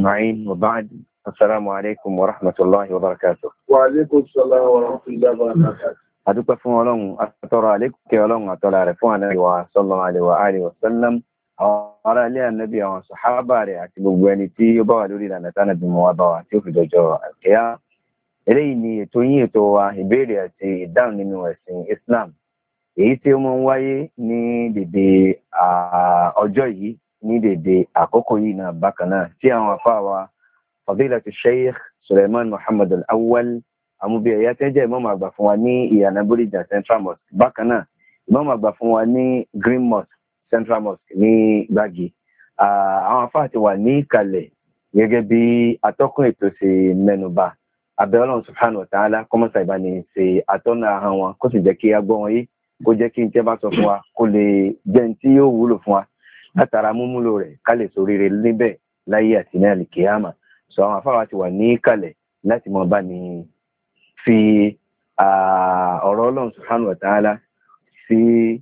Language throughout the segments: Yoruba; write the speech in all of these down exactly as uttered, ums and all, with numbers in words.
أجمعين وبعد السلام عليكم ورحمة الله وبركاته. وعليكم السلام ورحمة الله وبركاته. adúpẹ́ fún Ọlọ́run atọrọ àlékún Ọlọ́run atọrọ rẹ̀ fún Ànábì wa sallallahu alaihi wa alihi wasallam àwọn ará ilé Ànábì àwọn sàhábà rẹ̀ àti gbogbo ẹni tí ó bá wà lórí ìlànà tánàbí mọ́ wá bá wa tí ó fi dọjọ́ àkíyà. Eléyìí ni ètò yín ètò wa ìbéèrè àti ìdáhùn nínú ẹ̀sìn Islam, èyí tí ó máa ń wáyé ní dèdè ọjọ́ yìí ní dèdè àkókò yìí náà bákan náà tí àwọn àfáà wa Fadilatu Sheikh Suleiman Muhammad Al-Awwal àmúbi ẹ̀yà tẹ́ jẹ́ ìmáàmù àgbà fún wa ní ìyànà Bódìjà Central Mosque, bákan náà ìmáàmù àgbà fún wa ní Green Mosque Central Mosque ní Gbági. Àwọn afáà ti wà ní ìkàlẹ̀ gẹ́gẹ́ bí atọ́kùn ètò ṣe mẹ́nubà. Abẹ́ Ọlọ́run Subhanahu wa Ta'ala kọ́mọ́sà ìbáni ṣe àtọ́nà ahọ́n wọn kó sì jẹ́ kí a gbọ́ wọn yìí, kó jẹ́ kí n tẹ́ bá sọ fún wa kó lè jẹ́ ní tí yóò wúlò fún wa látara múmúlò rẹ̀ ká lè ṣoríire níbẹ̀ láyé àti ní àlìkíyàmà. Sọ àwọn afáà wa ti wà ní ìkàlẹ̀ láti mọ bá ní fi ọ̀rọ̀ Ọlọ́run Subhanahu wa Ta'ala sí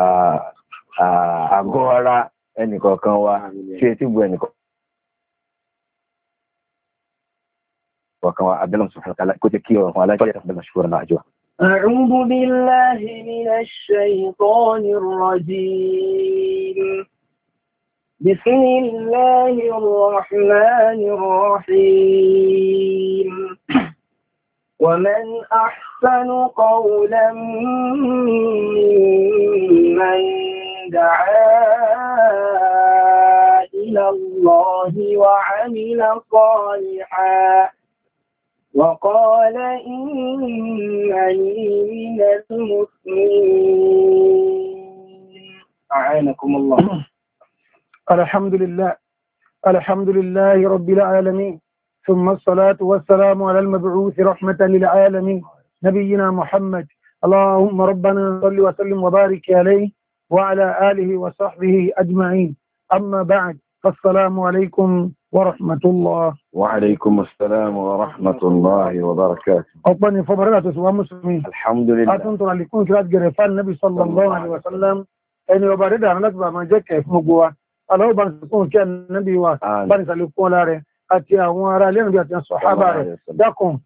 àgọ́ ara ẹnìkọ̀ọ̀kan wa sí etí bu ẹnìkọ̀ọ̀kan wa abẹ́lọ́run Subhanahu wa Ta'ala kó jẹ́ kí ọ̀rọ̀ fún aláìsí ẹ̀sán mashkuran ma'jura. أعوذ بالله من الشيطان الرجيم بسم الله الرحمن الرحيم ومن أحسن قولا ممن دعا إلى الله وعمل صالحا وقال إنني من المسلمين. أعانكم الله. الحمد لله الحمد لله رب العالمين، ثم الصلاة والسلام على المبعوث رحمة للعالمين نبينا محمد. اللهم ربنا صل وسلم وبارك عليه وعلى آله وصحبه أجمعين. أما بعد، فالسلام عليكم ورحمة الله. وعليكم السلام ورحمة الله وبركاته. أطلعني فبركاته سوى مسلمين. الحمد لله. أتنطر لكم كرات جرفان النبي صلى الله عليه وسلم أن يبارد عن نسبة ما جاك في مقوى الله بان كان النبي وبان سلكون لاره àti àwọn ará ilé ìrìnàjò àti sọ̀hábà rẹ̀ dákùn.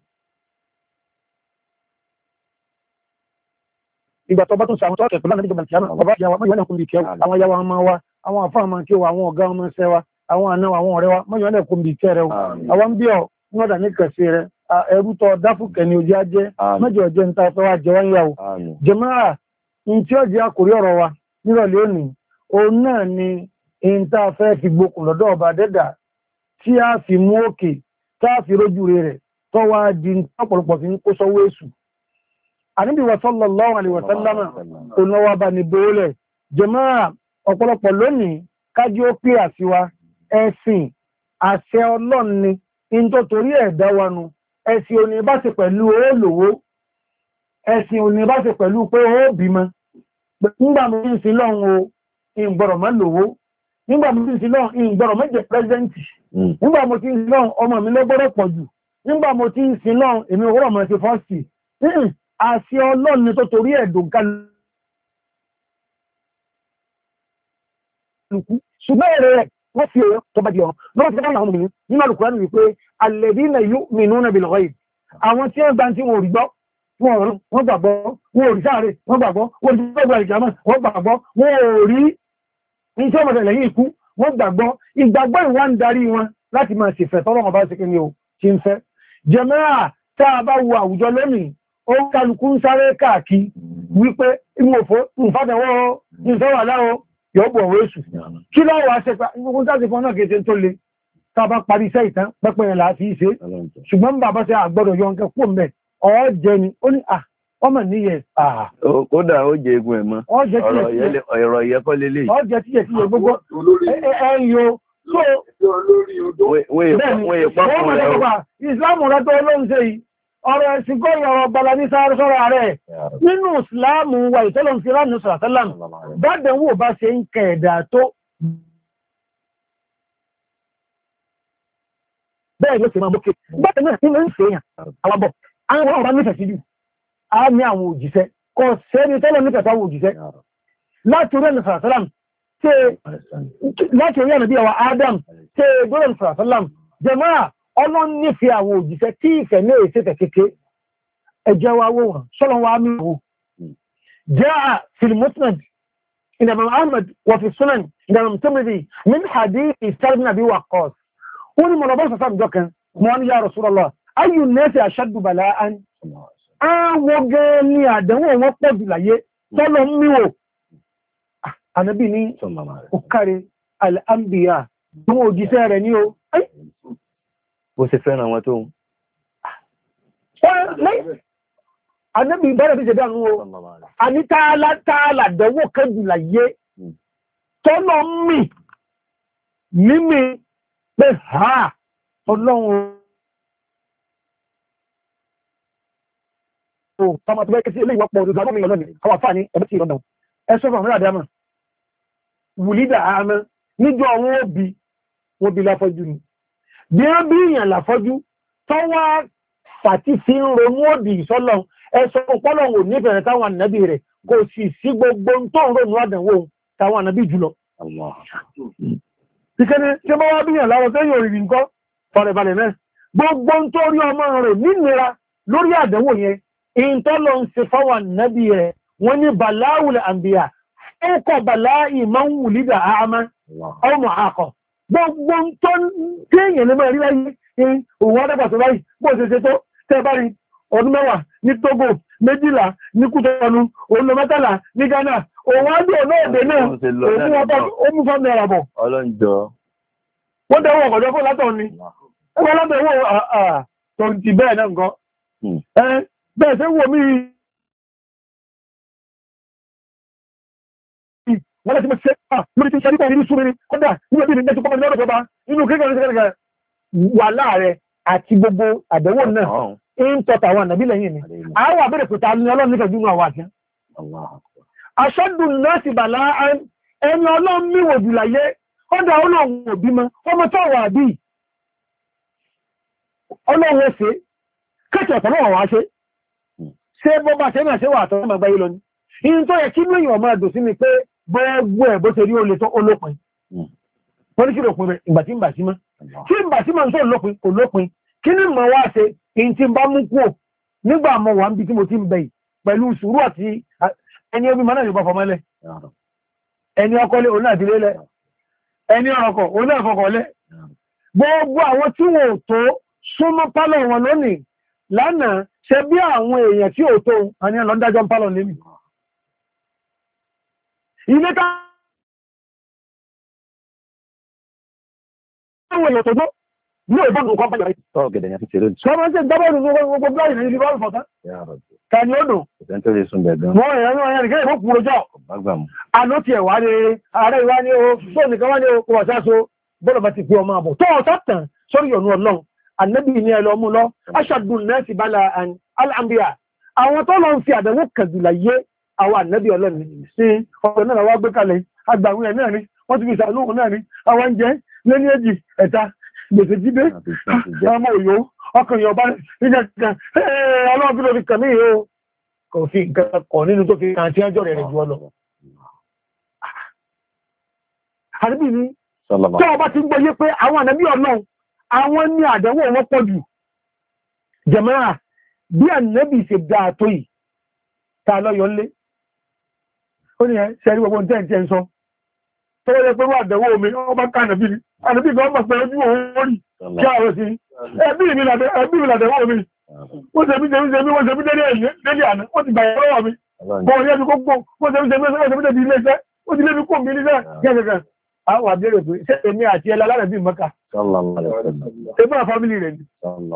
Ìgbà tó bá tún sàwọn tọ́ọ̀kẹ̀ pẹ̀lú àníjọba ìkìyàmà ọba ìyàwó mọ́ ìwọ̀n kùnbí kẹwàá àwọn ayáwà ọmọ wa, àwọn àfáà máa kí wa, àwọn ọ̀gá ọmọ ṣẹ́ wa, àwọn àna àwọn ọ̀rẹ́ wa mọ́ ìwọ̀n kùnbí kẹrẹ o. Àwọn ń bí ọ níwọ̀dà ní kẹsì rẹ̀ ẹrú tọ́ dáfùkẹ́ ni ojú ajẹ́ mẹ́jọ jẹ́ ń ta ẹ̀fẹ́ wa jẹ́ wọ́n yà o. Jàmáà ní tí ó jẹ́ àkórí ọ̀rọ̀ wa nírọ̀lẹ́ òní òun náà ni ń tá a fẹ́ fi gbókùn lọ́dọ̀ ọba dẹ́dà tí a fi mú òkè táà fi rójú rẹ̀ tó wá di ọ̀pọ̀lọpọ̀ fi ń kó sọ́wọ́ èṣù. Ànábì wa sallallahu alaihi wa sallama onáwà bá ní bóólẹ̀. Jàmáà ọ̀pọ̀lọpọ̀ lónìí kájí ó pé àṣíwá ẹ̀sìn àṣẹ Ọlọ́run ni in tó torí ẹ̀dá wa nu. Ẹ̀sìn ò ní bá ṣe pẹ̀lú olówó, ẹ̀sìn ò ní bá ṣe pẹ̀lú pé ó bímọ. Nígbà mo ń sin lọ́run o ìgbọ̀rọ̀ mọ́ lówó, nígbà mo ti ń sin lọ́run ìgbọ̀rọ̀ mẹ́jẹ pẹ́sẹ́ntì, nígbà mo ti ń sin lọ́run ọmọ mi lọ́gbọ́rọ̀ pọ̀ jù, nígbà mo ti ń sin lọ́run èmi òwúrọ̀ mọ̀ sí fọ́ọ̀sì. Àṣẹ Ọlọ́run ni tó torí ẹ̀dùn kálukú ṣùgbọ́n èrè rẹ̀ wọ́n fi èrè tó bá di ọ̀rọ̀ lọ́wọ́ ti dáhùn àwọn obìnrin nínú Al-Qur'an wípé alladhina yu'minuna bil ghaib, àwọn tí wọ́n gbà tí wọ́n ò rí gbọ́ wọ́n gbàgbọ́, wọ́n ò rí sáré wọ́n gbàgbọ́, wọ́n rí sọ́gbà ìjàmọ́ wọ́n gbàgbọ́, wọ́n ò rí iṣẹ́ ọmọdé lẹ́yìn ikú wọ́n gbàgbọ́. Ìgbàgbọ́ ìwà ń darí wọn láti máa ṣèfẹ́ tọ́lọ́wọ́n bá ṣe kí ni o ti ń fẹ́. Jàmáà tá a bá wo àwùjọ lónìí ó kálukú ń sáré káàkiri wípé ìmòfó ìfàdẹ̀wọ́ ìfẹ́wà láwọ́ yóò bọ̀ wéṣù kí lọ́wọ́ àṣẹpá ìgbógun tàbí fún náà kéèkéé tó le tá a bá parí iṣẹ́ ìtàn pẹ́pẹ́ yẹn láti ṣe ṣùgbọ́n bàbá ṣe àgbọ́dọ̀ yọ nǹkan kú mẹ́ ọ̀ jẹ ni ó ní à ọmọ níyẹ àà. Kódà ó jẹ egun ẹ̀ mọ́ ọ̀rọ̀ ìyẹ́kọ́ lélẹ̀. Ọ jẹ tíyẹ tíyẹ gbogbo ẹ̀yọ tó ìsìláàmù rẹ tó ló ń ṣe yìí ọ̀rọ̀ ẹ̀sìn kọ́ ìyọ̀rọ̀ bala ní sáré sọ́rọ̀ rẹ̀ nínú ìsìláàmù wa ìtọ́lọ̀ fi ránù sàtálàm bádẹ̀ wò bá ṣe ń kẹ̀ẹ̀dà tó bẹ́ẹ̀ ló ṣe máa bókè bẹ́ẹ̀ náà nínú ìṣẹ́yàn àwàbọ̀ àwọn ọ̀rọ̀ nífẹ̀ẹ́ sí jù á ní àwọn òjìṣẹ́ kọ sẹ́ni tọ́lọ̀ nífẹ̀ẹ́ sáwọn òjìṣẹ́ láti orí ẹ̀nà sàtálàm láti orí ẹ̀nà bí àwọn Adam ṣe gbọ́dọ̀ sàtálàm jàmáà ọlọ́run nífẹ̀ẹ́ àwọn òjíṣẹ́ tí ìfẹ́ ní èsì fẹ̀ kéke ẹjẹ́ wa wó wọn sọ́lọ́ wa mí wò jaa fil musnad inda Imam Ahmad wa fi sunan inda Imam Tirmidhi min hadith Sa'd ibn Abi Waqqas ó ní mọ̀lọ́bọ́ sọ́sọ́ àbújọ kan mọ́ ní ya Rasulullah ayyu an-nasi ashaddu bala'an àwọn gẹ́ ní àdánwò wọn pọ̀ jù láyé tọ́lọ mí wò ànábì ní ó kárí al-anbiya tó wọ́n òjíṣẹ́ rẹ̀ ní o bó ṣe fẹ́ràn wọn tó ànábì bẹ́rẹ̀ bí ṣe dánú o a ní tààlà dánwò kẹjù láyé tọ́lọ mí mímí pé ha ọlọ́run o tọmọ tó bẹ́ẹ̀ sí ilé ìwọ́pọ̀ òdòdó àbọ́mí ọlọ́ni àwọn àfáà ní ẹbẹ́ sí ìrọ̀nà ẹsọ́ fún àwọn àdámà wùlídà àmọ́ níjọ́ àwọn òbí wọ́n bí láfọ́jú ni bí wọ́n bí ìyàn láfọ́jú tó wá fàtí sí ń ronú òdì ìsọ́lọ̀ ẹsọ́ pọ́lọ̀ wò nífẹ̀ẹ́ táwọn ànábì rẹ̀ kò sì sí gbogbo tó ń ronú àdánwò táwọn ànábì jùlọ. ìkẹ́ni tí wọ́n wá bí ìyàn láwọ́ sẹ́yìn òrìrì nǹkan fọ̀rẹ̀balẹ̀ náà gbogbo tó rí ọmọ rẹ̀ nínira lórí àdánwò yẹn ìntọ́lọ ń ṣe fáwọn ànábì rẹ̀ wọ́n ní bàláwùlẹ̀ àmbíyà ẹ̀kọ́ bàláì máa ń wùlídà àmá ọmọ àkọ́ gbogbo tó kéèyàn lè máa rí láyé òun adágbà tó báyìí bó ṣe ṣe tó tẹ́ bá rí ọdún mẹ́wàá ní Togo méjìlá ní Kútọ́nù òun lọ mẹ́tàlá ní Ghana òun adé ọlọ́ọ̀dẹ náà òun wọn bá ó mú fún náírà bọ̀ wọ́n dẹ̀wọ̀ ọ̀gọ̀dọ̀ fún látọ̀ ni ẹgbẹ́ látọ̀ tó ti bẹ́ẹ̀ náà nǹkan bẹ́ẹ̀ ṣe wò mí wọ́n láti mọ́ ṣe ah lórí tí ṣe nípa ìrírí súnmí kọ́dà nígbà tí ìrìnlẹ̀ tó kọ́mọ̀ lọ́dọ̀ tọba inú kíkọ́ ní ṣẹ́kẹ́kẹ́ wà láàrẹ àti gbogbo àdẹ̀wò náà ń tọ́ta àwọn ànàbí lẹ́yìn ni àwọn àbẹ̀rẹ̀ pẹ̀ta ní ọlọ́run nífẹ̀ẹ́ jùlọ àwọn àti aṣọ́dùn náà sì bà láàrín ẹni ọlọ́run níwò jù láyé kọ́dà ọlọ́run òbí mọ́ ọmọ tó wà bí ọlọ́run ó ṣe kẹ́kẹ́ ọ̀tọ̀ náà wá ṣe ṣe bọ́ bá ṣe náà ṣe wà tọ́rọ mọ̀gbáyé lọ ní in tó yẹ kí ní èèyàn máa dùn sí ni pé gbogbo ẹ̀ bó ṣe rí olè tó olópin wọ́n ní kí lópin rẹ̀ ìgbà tí ń bà sí mọ́ kí ń bà sí mọ́ tó lópin kò lópin kí ní mọ̀ wá ṣe in tí ń bá mú kúò nígbà mọ̀ wà ń bí tí mo ti ń bẹ̀yì pẹ̀lú sùúrù àti ẹni omi mọ́ náà yóò bá fọmọ́lẹ̀ ẹni ọkọlé òun náà dilé lẹ ẹni ọkọ̀ òun náà fọkọ̀lẹ̀ gbogbo àwọn tí wọn ò tó súnmọ́ pálọ̀ wọn lónìí lánàá ṣe bí àwọn èèyàn tí ò tó àní ọlọ́dájọ́ ń pálọ̀ lémi ilé ká àwọn èèyàn tó tó ní ìbọ̀dùn kan pàjọ́ tọ́ gẹ̀dẹ̀ yẹn ti ṣeré ṣe máa ń ṣe dábọ̀dù ní gbogbo bláyìí ní ìbọ̀dù fọ̀tá kàní ó dùn wọ́n èèyàn ní ọ̀yàn nìkẹ́ ìbò kúrò jọ àná ti ẹ̀wà ní ààrẹ ìwá ní o tó nìkan wá ní o kò wà sáso bọ́lọ̀ bá ti pé ọmọ àbọ̀ tó ọ̀tá tàn sórí ọ̀nù ọlọ́run annabi ní ẹlọ mú lọ aṣàdùn náà sì bala al'ambiya àwọn tó lọ ń fi àdánwò kàdùlà yé àwọn annabi ọlọ́ni sí ọ̀rọ̀ náà wá gbé kalẹ̀ agbàwìn ẹ̀ náà ni wọ́n ti fi ìsàlóhùn náà ni àwọn ń jẹ́ lẹ́ni èjì ẹ̀ta gbèsè jíde ọmọ òyò ọkàn yọba níjẹ́ kan ọlọ́run tó lọ fi kàmí yìí ó kò fi nǹkan kọ̀ nínú tó fi kàn tí ẹjọ́ rẹ̀ rẹ̀ jù ọ lọ. àdébì ni tí ọba ti ń gbọ́ yé pé àwọn annabi ọlọ́run àwọn ní àdánwò wọn pọ̀ jù jẹ̀mọ́ra bí ànábì ṣe dáa tó yìí ta lọ́yọ̀ lé ó ní ẹ ṣẹ́rí gbogbo tẹ́ ǹtẹ́ ń sọ tó wọ́n yẹ pé wọ́n àdánwò omi ọba ká ànábì ní ànábì kan mọ̀ pé ojú òun rí kí ààrẹ sí ẹbí mi làdánwò omi wọ́n ṣe bí ṣe bí ṣe bí wọ́n ṣe bí dédé àná wọ́n ti bàyẹ̀ lọ́wọ́ mi bọ́ọ̀ yẹ́ mi kókó wọ́n ṣe bí ṣe bí wọ́n ṣe bí dédé ilé iṣẹ́ ó ti lé mi kó mi níṣẹ́ gẹ́gẹ́gẹ́ àwọn àbẹ̀rẹ̀ pé ṣé èmi àti ẹlá lára bí mọ́ká ẹgbẹ́ àfábílì rẹ̀ ní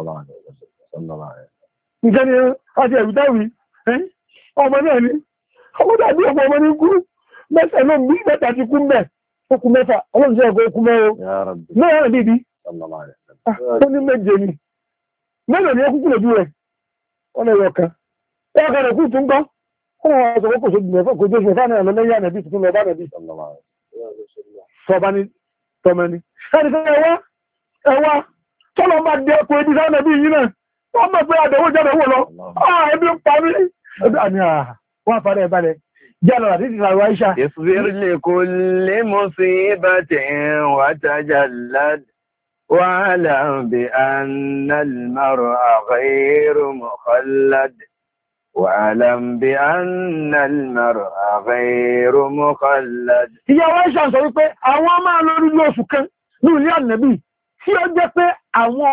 ìjẹ́ ni àti ẹ̀rùdáwì ọmọ náà ní ọmọ dàbí ọmọ ọmọ ní kú mẹ́sẹ̀ náà bí mẹ́ta ti kú mẹ́ ó kú mẹ́fà ọlọ́run jẹ́ ẹ̀kọ́ ó kú mẹ́rọ mẹ́rin bíbí ó ní méje ni mẹ́rin ni ó kúkú lójú rẹ̀ wọ́n lè yọkan ẹ̀kọ́ rẹ̀ kú tún gbọ́ ó wọ́n sọ kó sójú mẹ́fà kó jóṣù fáwọn ẹ̀lọ́ lẹ́yìn ànàbí tuntun lọ bá nàbí sọba ní tọmẹni ẹni fẹ́ ẹwà ẹwà tọ́lọ máa dé ẹkùn ibi sáà nàbí yìí náà wọ́n mọ̀ pé àdẹ̀wò jẹ́ àdẹ̀wò lọ ẹbí ń parí àní àwọn afárá ẹ̀ balẹ̀ jẹ́ àlọ́ àti ìsìnkú àwọn Aisha. Isbir li kulli musibatin wa tajallad واعلم بأن المرء غير مخلد واعلم بأن المرء غير مخلد. ìyàwó Aisha sọ wípé àwọn máa lórí ní oṣù kan ní ilé Ànábì tí ó jẹ́ pé àwọn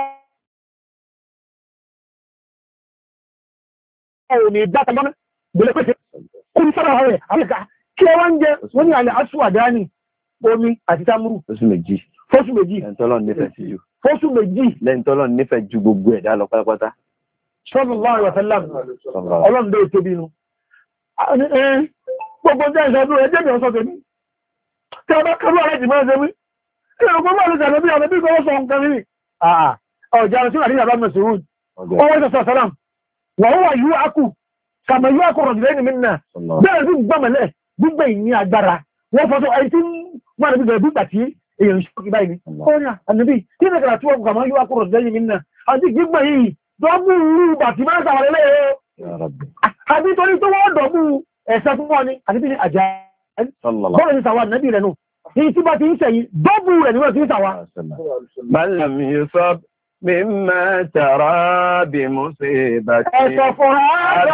òní ìdátagbọ́n gbẹ̀lẹ̀ pẹ̀sẹ̀ kú ní sára rẹ̀ àríkà kí ẹ wá ń jẹ wọ́n ní àlẹ́ aṣùwàdání omi àti támúrù fóṣù méjì fóṣù méjì lẹ́ntọ́lọ́n nífẹ̀ẹ́ sí jù fóṣù méjì lẹ́ntọ́lọ́n nífẹ̀ẹ́ ju gbogbo ẹ̀dá lọ pátápátá. sallallahu alaihi wasallam ọlọ́run bẹ́ẹ̀ tóbi nu gbogbo jẹ́ ìṣẹ́dún ẹjẹ́ mi ọ̀sọ́ tèmi tí a bá kọ́ lọ́rẹ́ jì máa ṣe mí ẹ̀rọ gbogbo àlùsà lóbi àwọn ẹbí kọ́wọ́ sọ nǹkan rí ọjà àrùn sí àríyà bá mẹ́sùrùn ọwọ́ ìṣẹ́ sàlám wọ́n wà yú akù kàmà yú akù rọ̀jùlẹ́ ní mìíràn bẹ́ẹ̀ sí gbọ́mọ̀lẹ́ gbígbẹ̀ ìní agbára wọ́n fọ́sọ́ ẹni tí wọ́n rẹ̀ bí gbà tí èèyàn ṣọ́kì báyìí ó ní ànàbí kí ní kàrà tí wọ́n kàmà yú akù rọ̀jùlẹ́ ní mìíràn àti gbígbẹ̀ yìí dọ́bù rú bàtí máa sàwọ̀lẹ́ lẹ́yẹ àbí torí tó wọ́n dọ̀bù ẹ̀sẹ̀ fún wọn ni àti bí ní àjá bọ́ọ̀lù ní sàwà nàbí rẹ̀ nù ní tí bá ti ń sẹ̀yìn dọ́bù rẹ̀ níwọ̀n tí ń sàwà. Bálàm Yusuf mímọ̀ tàrà bí mú sí bàtí. ẹ̀sọ̀ fún ààrẹ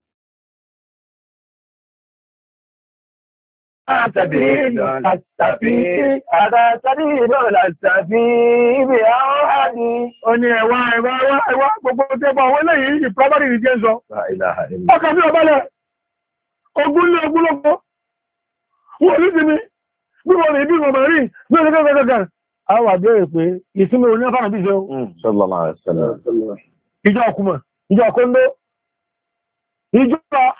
سبيل السفيه هذا سبيل السفيه بأوحدي Oni ẹ̀wà ẹ̀wà ẹ̀wà ẹ̀wà gbogbo tẹ́bà wọ́n lẹ́yìn ìprábárì ní jẹ́ sọ. Ọkà bí ọbálẹ̀, ogun ní ogun lọ́pọ̀. Wọ́n ní ti mi, bí wọ́n rí bí wọ́n mọ̀ rí, bí wọ́n rí gẹ́gẹ́gẹ́gẹ́. A wà bẹ́ẹ̀ pé ìsinmi oní ọfà nàbí ṣe ìjọ ọkùnmọ̀, ìjọ ọkọ́ndó, ìjọ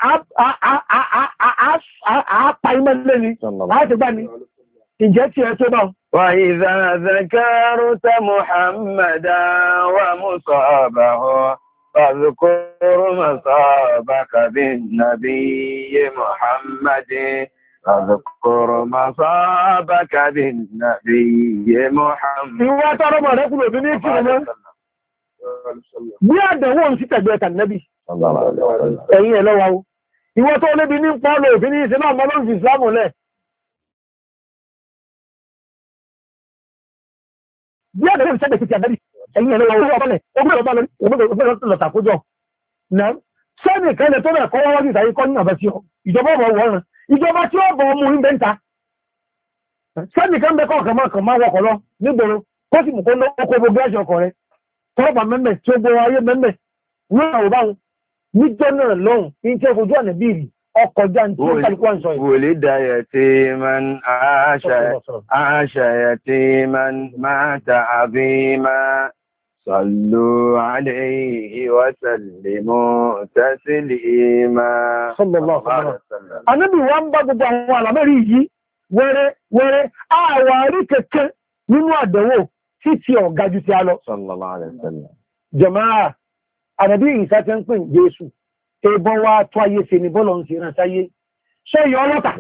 àápa imẹ́lẹ́ ni, láti gbá ni, ìjẹ́ tí ẹ tó bá. وإذا ذكرت محمدا ومصابه فاذكر مصابك بالنبي محمد فاذكر مصابك بالنبي محمد. ìwọ tọrọ mọ̀ rẹ̀ kúrò ní kí ọmọ bí àdẹ̀wò ń sí tẹ̀gbẹ̀ ẹ̀kà nẹ́bì ẹ̀yìn ẹ̀ lọ́wọ́ ìwọ tó lébi ní pọ́ọ̀lù òfin ní ìṣẹ́ náà mọ́ lórí ìsìlámù lẹ̀ bí àdẹ̀wò ń sẹ́gbẹ̀ sí ti àdẹ́bì ẹ̀yìn ẹ̀ lọ́wọ́ owó ọbọ̀lẹ̀ ogbẹ́rẹ̀ lọ tàkójọ sẹ́nì kẹ́lẹ̀ tó rẹ̀ kọ́ wọ́n sí ìsàyí kọ́ ní àbẹ́ sí ọ ìjọba ọmọ wọ́n ìjọba tí ó bọ̀ ọmọ orí bẹ́ńta sẹ́nì kẹ́ ń bẹ́ kọ́ kàmá kàmá wọkọ̀ lọ nígboro kó sì mú kó lọ kó gbogbo ẹ̀ṣẹ̀ ọkọ̀ rẹ̀ tọ́ọ̀bà mẹ́mẹ́ tí ó gbọ́ ayé mẹ́mẹ́ ní àwòbá wọn níjọ́ náà lọ́hùn ní tí ó fojú àná bíìrì ọkọ̀ já ní tí ó kálukú à ń sọ yìí. ولد يتيما عاش عاش يتيما مات عظيما صلوا عليه وسلموا تسليما. صلى الله عليه وسلم. Ànábì wa ń bá gbogbo àwọn àlámẹ́rí yìí wẹ́rẹ́ wẹ́rẹ́ àwárí kẹ̀kẹ́ nínú àdánwò títí ọ̀gá ju ti a lọ. Sallallahu alaihi wasallam. Jàmáà ànàbí ìsá ti ń pín Jésù ẹbọn wa tó ayé ṣe ní bọ́lọ̀ ń ṣe rán sáyé ṣe yọ ọlọ́ta.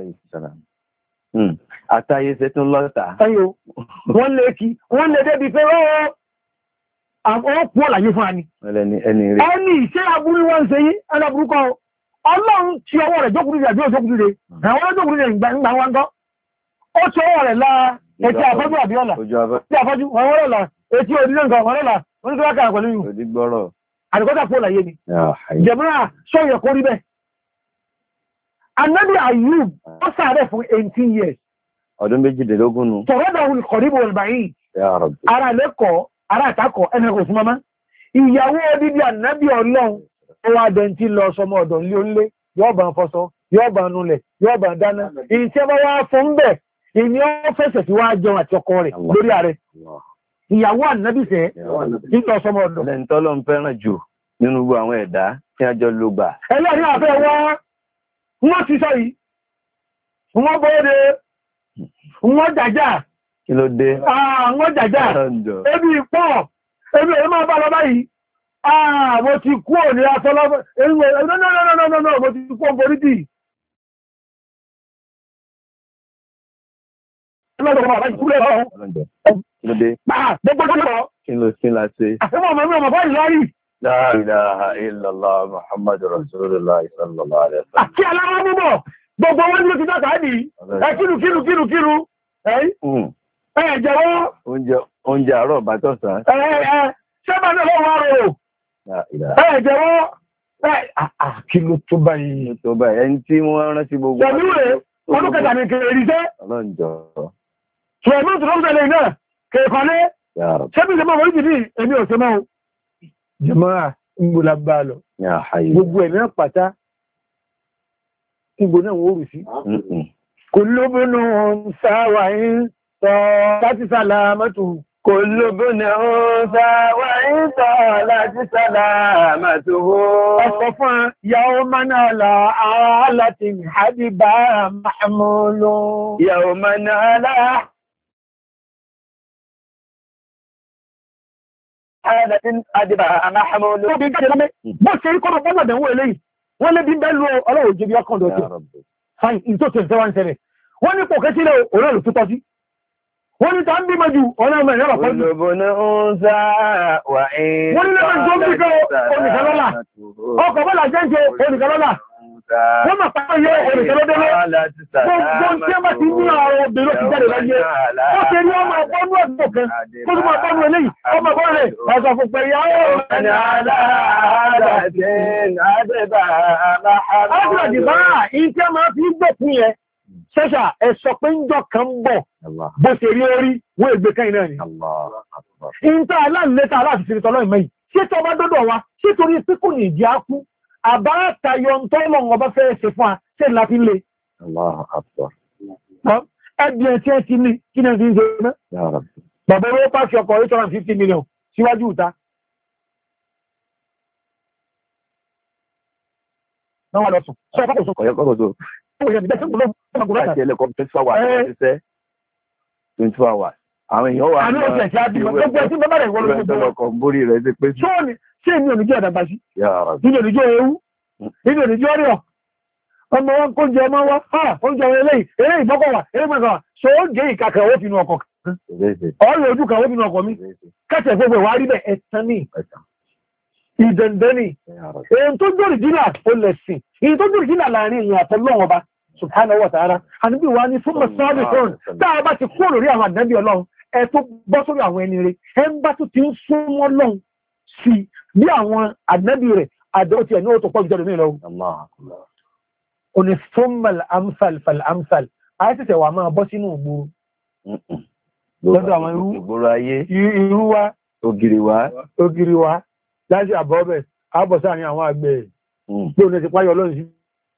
Àtàyè ṣe tún lọ́ta. Ẹyọ wọ́n lè kí wọ́n lè débi pé ó àwọn pọ̀ láyé fún ani. Ẹni ìṣẹ́ aburú wọ́n ń ṣe yí aláburúkọ Ọlọ́run tí ọwọ́ rẹ̀ jókùnrin rẹ̀ àbí òjókùnrin rẹ̀ àwọn olójókùnrin rẹ̀ ìgbà wọn gọ́. Ó tí ọwọ́ rẹ̀ la etí afọ́jú àbíọ́là tí afọ́jú wọn wọ́n lọ́la etí òdílé nǹkan wọn lọ́la wọ́n tó wákàrà pẹ̀lú yìí. Àdìkọ́ta pọ̀ láyé ni. Jẹ̀múra sọ́yẹ̀ kó rí bẹ́ẹ̀. Ànábì Ayub ó sàárẹ̀ fún eighteen years. Ọdún méjìdínlógún nù. Tọ̀rọ̀dà òun kọ̀ríbò ìbàyìn. Ara lẹ́kọ̀ọ́, ara àtàkọ̀ ẹnì kò fún mọ́mọ́. Ìyàwó odidi ànábì Ọlọ́run ó wá dẹ̀ntì lọ sọmọ ọ̀dọ̀ nílé onílé yóò bá ń fọṣọ yóò bá ń nulẹ̀ yóò bá ń dáná. Ìṣẹ́ bá wá fún bẹ̀ ìní ó fẹsẹ̀ sí wá jẹun àti ọkọ rẹ̀ lórí ààrẹ. Ìyàwó ànábì sẹ́ nítorí sọmọ ọ̀dọ̀. Lẹ́yìn tọ́lọ́ ń fẹ́ràn jù nínú gbogbo àwọn ẹ̀dá tí a jọ ló gbà. Ẹlẹ́rìí àfẹ́ wá wọ́n ti sọ yìí wọ́n bóde wọ́n jàjà kí ló dé wọ́n jàjà ebi pọ̀ ebi èyí máa bá lọ báyìí mo ti kú òní asọ́lọ́fẹ́ ẹ̀rọ mo ti kú òǹborí dì kí ló sí la ṣe La ilaha illallah Muhammadu Rasulullah sallallahu alaihi wasallam. Àti aláwọ̀ múbọ̀, gbogbo wọn ló ti dáta ní, ẹ kírù kírù kírù kírù, ẹ̀ jẹ́wọ́. oúnjẹ àárọ̀ bá tọ̀sán. ẹ ẹ ṣé bá ní ọlọ́run àrò ẹ jẹ́wọ́ ẹ kí ló tó báyìí. tó báyìí ẹni tí wọ́n rántí gbogbo. pẹ̀lú rẹ̀ ọdún kẹta ní kèrè rí sẹ́. ọlọ́njọ́. ṣùgbọ́n tó lọ́sẹ̀ lẹ́yìn náà kèrè kọ́lé. ṣébí ìjọba wọlé jìbí èmi ò sẹ́mọ́ o. jẹ́mọ́ ń gbó la bá a lọ. gbogbo ẹ̀ náà pàtá ń gbó náà wọ́n rù sí. kò lóbónú sáwà ń sọ láti sàlámẹ́tù. kò lóbónú sáwà ń sọ láti sàlámẹ́tù. ọ̀pọ̀ fún yàwó mánà là á láti hàbíbá mahmúlò. yàwó mánà là á láti hàbíbá mahmúlò. bó ṣe rí kọ́nà bọ́lá dẹ̀wọ́ eléyìí wọ́n lé bí bẹ́ẹ̀ lu ọlọ́wọ́ jẹ́bi ọkàn dọ̀tí. fine ìtò tó ìfẹ́ wá ń ṣẹlẹ̀ wọ́n ní pòkẹ́ sílẹ̀ òun náà ló tútọ́ sí wọ́n ní ta ń bí mọ́jú ọ̀nà ọmọ ìyá bàbá jù wọ́n ní lẹ́mọ̀ tó ń bí kọ́ oníkẹ́lọ́lá ọkọ̀ bọ́lá jẹ́ ń ṣe oníkẹ́lọ́lá wọ́n mà pàtó yẹ oníkẹ́lọ́dẹ́lẹ́ gbogbo tí a bá ti ní àwọn obìnrin ti jáde láyé ó ṣe ní ọmọ ọgbọ́nú ẹ̀gbọ́n kan tó tún máa bọ́nú eléyìí ọmọ ọgbọ́n rẹ̀ ọ̀sọ̀ fún pẹ̀lú ìyàwó rẹ̀ ṣẹ́ṣà ẹ̀ṣọ́ pé ń jọ kan bọ̀ bó ṣe rí orí wọ́n ègbè kan iná ni. ìntà aláìlẹ́ta aláàfíìsì tọ́lọ́ ìmọ̀ yìí ṣé tó bá dọ́dọ̀ wa ṣé torí pé kò ní ìdí ákú àbá tayọ ń tọ́lọ̀ ọba fẹ́ ṣe fún wa ṣé ńlá fi ń le. ẹbí ẹ tí ẹ ti ní kí náà fi ń ṣe mẹ́. bàbá owó pàṣẹ ọkọ̀ eight hundred and fifty million síwájú ìta. náà wà lọ sùn sọ ọkọ̀ sùn kọ̀yọ́kọ̀ sùn. Láti ẹlẹ́kọ̀ọ́ twenty four hours ṣiṣẹ́ twenty four hours. Àwọn èèyàn wà ní ọ̀sẹ̀ tí a bí wọ́n gbogbo ẹtí bọ́bá rẹ̀ wọ́n ló gbogbo ọkọ̀ borí rẹ̀ ṣe pé sí. Ṣé èmi ò ní jẹ́ ọ̀dàgbà sí? Nínú òníjọ́ ewu, nínú òníjọ́ rí ọ̀. Ọmọ wọn kó jẹ ọmọ wọn, oúnjẹ wọn eléyìí, eléyìí mọ́kọ̀ wà, eléyìí mọ́kọ̀ wà. Ṣé ó jẹ́ ìkàkẹ́ owó finú ọkọ̀? Ọ̀rọ̀ ojú kan owó finú ọkọ̀ mi. Kẹ́tẹ̀ gbogbo ìwà rí bẹ́ẹ̀ ẹ̀tàn ní. Ìdẹ̀ndẹ́ni. Èyí tó jòrì dínà ó lẹ̀sìn. Èyí tó jòrì dínà láàrin ìyìn àtọ́lọ́wọ́ ọba. Subhanahu wa ta'ala. Àníbí wa ní fún Mọ̀sáàbì fún táà bá ti kúrò lórí àwọn ànábì Ọlọ́run, ẹ tó bọ́ sórí àwọn ẹni rẹ̀, ẹ ń bá tó ti ń súnmọ́ Ọlọ́run sí bí àwọn ànábì rẹ̀ àdó ti ẹ̀ ní ó tó pọ̀ jùlọ mí lọ. Ó ní fúnmọ̀l amsal fal amsal. A ti tẹ̀ wà máa bọ́ sínú ìgboro. Lọ́dọ̀ àwọn irú ìgboro ayé. Irú wa. Ògiri wa. Ògiri wa. Láti àbọ̀bẹ̀, àbọ̀sá ni àwọn àgbẹ̀. Bí òun ti páyọ̀ Ọlọ́run sí.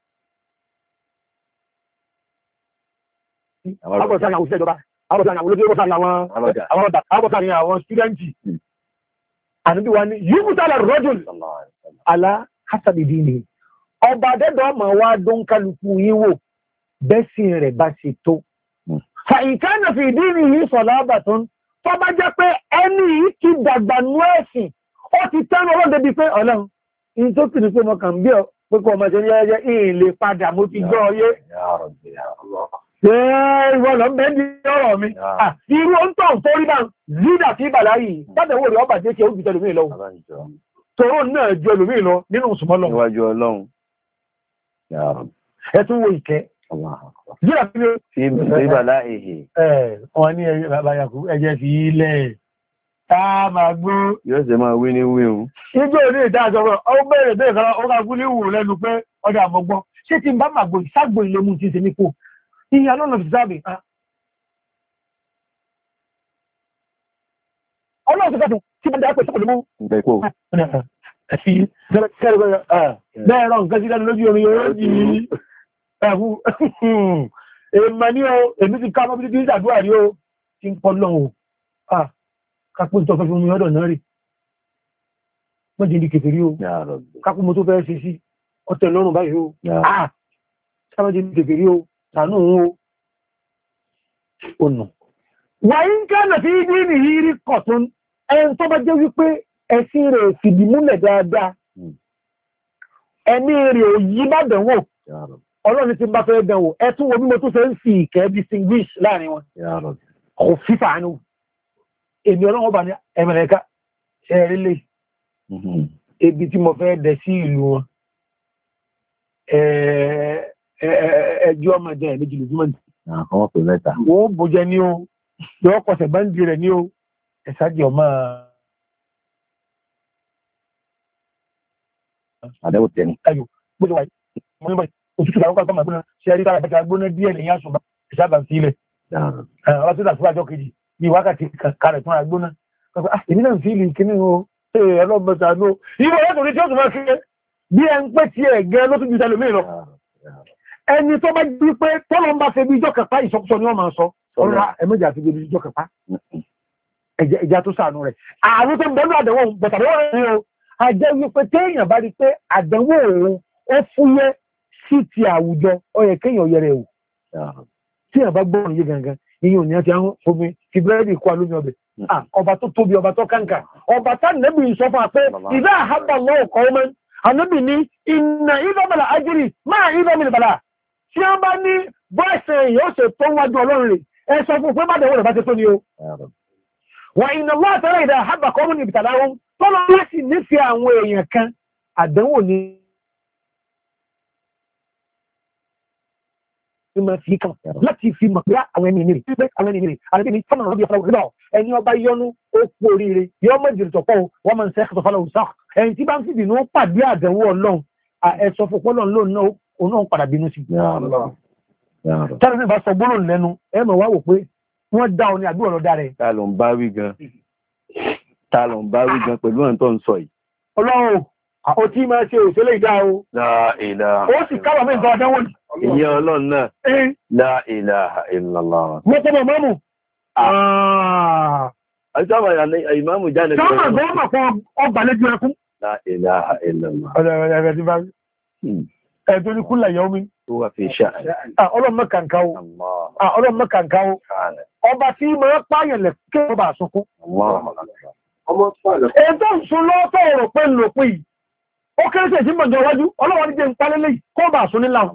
Àbọ̀sáni àwọn òṣìṣẹ́ ìjọba, àbọ̀sáni àwọn olóṣèlú, àbọ̀sáni àwọn stúdẹ́ntì. Àníbí wa ní, yíò tààlà rọ́jùn alá hásàbìdì ni. Ọba dẹ́dọ̀ ọmọ wa dún kálukú yíwò, bẹ́sìn rẹ̀ bá ṣe tó. Fàìkánà fi ìdí ni yìí sọ̀lá àbàtún, tó bá jẹ́ pé ẹni yìí ti dàgbà nú ẹ̀sìn, ó ti tẹ́nu ọlọ́run débi pé ọlọ́run, in tó kì ní pé mo kàn bí ọ, pé kò ọmọ ṣe ní ẹyẹ ìlè padà mo ti gbọ́ ọyé. Ìwọ̀n lọ mẹ́bí ọ̀rọ̀ mi. Irú ó ń tọ̀ tó rí bá zídà sí ìbàlá yìí, tàbẹ̀wò rẹ̀ ọba jẹ́ kí ó jù tẹ́lùmí lọ. Tòrò náà jù ẹlùmí lọ nínú ìsúnmọ́ lọ. Níwájú Ọlọ́run. Ẹ tún wo ìkẹ́. Zídà sí ìbàlá èhè. Ẹ̀ wọ́n ní ẹjẹ́ fi ilẹ̀. Táà máa gbó. Yóò ṣe máa wí ní wíhun. Igbó ní ìdájọ́ ọ bẹ̀rẹ̀ bẹ́ẹ̀ kan ó ká gún ní wù lẹ́nu pé ọdẹ àmọ́gbọ́n. Ṣé ti ń bá màgbò ìságbò ilé mú ti ṣe nípò? Ìyá lọ́nà fi sáàbì. Ọlọ́run ti fẹ́tù tí bá dáa pẹ̀ sọ́kùnrin mú. Bẹ̀ẹ̀kọ́. Bẹ́ẹ̀rọ nǹkan sí lẹ́nu lójú omi yóò jí ẹ̀fú. Èèmà ní o, èmi ti ká mọ́bí tí ìṣàdúrà rí o, tí ń pọ́ lọ́wọ́. Kápò ìtọ́ fẹ́ fún mi ọdọ̀ náà rí. Wọ́n jẹ́ ìdíkẹ̀ rí o. Kápò mo tó fẹ́ ṣe sí ọtẹ̀ lọ́rùn báyìí o. Sábà jẹ́ ìdíkẹ̀ rí o. Tànú ọ̀nà. Wà ń kánà tí ní ní ìrí kọ̀tún ẹn tó bá jẹ́ wípé ẹ̀sìn rẹ̀ fìdí múlẹ̀ dáadáa. Ẹni rẹ̀ ò yí bá dẹ̀wò. Ọlọ́run ti bá fẹ́ dẹ̀wò. Ẹ tún wo bí mo tún fẹ́ ń fi ìkẹ́ distinguish láàrin wọn. Kò fífà ánú. Èmi ọlọ́run ọba ní Ẹmẹ̀rẹ̀ká ṣe rí lè. Ebi tí mo fẹ́ dẹ̀ sí ìlú wọn. Ẹjọ́ ọmọ jẹ́ ẹ̀mẹ́jì lójúmọ́ ní. Àwọn pè mẹ́ta. Wọ́n bó jẹ ní o, yọ́ kọsẹ̀ bá ń di rẹ̀ ní o, ẹ̀sájì ọmọ àdẹ́wò tẹ́ni. ayò gbọ́dọ̀ wáyé mo ní báyìí òtútù àwọn kan máa gbóná ṣe ẹrí tára ìbẹ́ta gbóná díẹ̀ lẹ́yìn àṣùbà ìṣàbà sí ilẹ̀ ọ̀rọ̀ tó dàtúwà àjọ kejì ní wákàtí kàrẹ̀ fún àgbóná èmi náà fi ìlú kíní o ẹlọ́gbọ̀ta ló ìwọ̀ ẹ̀tọ́ ní tí ó tún máa fi bí ẹ ń pẹ́ tí ẹ̀ gẹ́ ló tún ju tẹlòmí lọ ẹni tó bá jí pé tọ́lọ́ ń bá ṣe bí ìjọ kẹfà ìsọkúsọ ni wọ́n máa sọ ọ̀rọ̀ ẹ̀mẹ́jà àti gbèbí ìjọ kẹfà ẹ̀já tó sànú rẹ̀ àrùn tó ń bẹ́ẹ̀ ní àdánwò bẹ̀tàbí wọ́n rẹ̀ o a jẹ́ wípé téèyàn bá rí pé àdánwò òun ó fúyẹ́ sí ti àwùjọ ó yẹ kéèyàn yẹrẹ o tí èèyàn bá gbọ́rùn yé gangan ìyẹn ò ní àti àwọn omi ti búrẹ́dì kó alómi ọbẹ̀ ọba tó tóbi ọba tó kàǹkà ọba tá nẹ́bì sọ fún wa pé ìdá àhábà lọ́wọ́ kọ́ ọmọ ànábì ní ìnà ìdọ́bàlà ájírì máa ìdọ́mìnì bàlà tí wọ́n bá ní bọ́ọ̀sẹ̀ yóò ṣe tó wájú ọlọ́run rẹ̀ ẹ sọ fún pé bàdẹ̀wò rẹ̀ bá ti tó ni o wà ìnà lọ́wọ́ àtàrà ìdá àhábà kọ́ ọmọ ìbìtàlá wọn tọ́lọ́ láti nífẹ̀ẹ́ àwọn èèyàn kan àdánwò ni ma fi kan láti fi mọ̀ pé àwọn ẹni ìrìn pé àwọn ẹni ìrìn àti ní fọ́nà rọ́bí ọ̀fọ́lá òkúrò ẹni ọba yọnu ó kú oríire yọ mọ́ ìjìrì tọ̀pọ̀ wọ́n máa ń sẹ́kọ̀ tọ̀fọ́lá òsà ẹni tí bá ń fi bínú pàdé àdánwò ọlọ́run ẹ̀sọ́ fòpọ́lọ́ lóun náà òun náà padà bínú sí. táwọn ẹni bá sọ gbólóhùn lẹ́nu ẹ mọ̀ wá wò pé wọ́n dá ọ ní àbí ọ̀rọ̀ dá rẹ̀. ta ló ń bá wí gan ta ló ń bá wí gan pẹ̀lú ohun tó ń sọ yìí. ọlọ́run ó tí máa ṣe òṣèlè ìdá o ó sì káwà mẹ́ ìtọ́ àdánwò ní ìyẹn ọlọ́run náà la ilaha illallah mọ́tọ́mọ̀ mọ́mù àjọ́mọ̀ ìmáàmù jáde sọ́mọ̀ gọ́ọ̀mọ̀ kan ọgbà lẹ́jọ́ ẹkún la ilaha illallah ẹ̀ẹ́dọ́ ní kúlà yọ omi tó wà fi ṣáà ọlọ́mọ kànkáwó ọba tí mọ́ pààyàn lẹ̀ kí ọba àsùnkún ètò ìṣúlọ́tọ̀ ọ̀rọ̀ pé lòpin yìí ó kéré sí ìsìnbọn jọ wájú ọlọ́wọ́ ní jẹ́ ń palẹ́lẹ́ kó bà sún nílá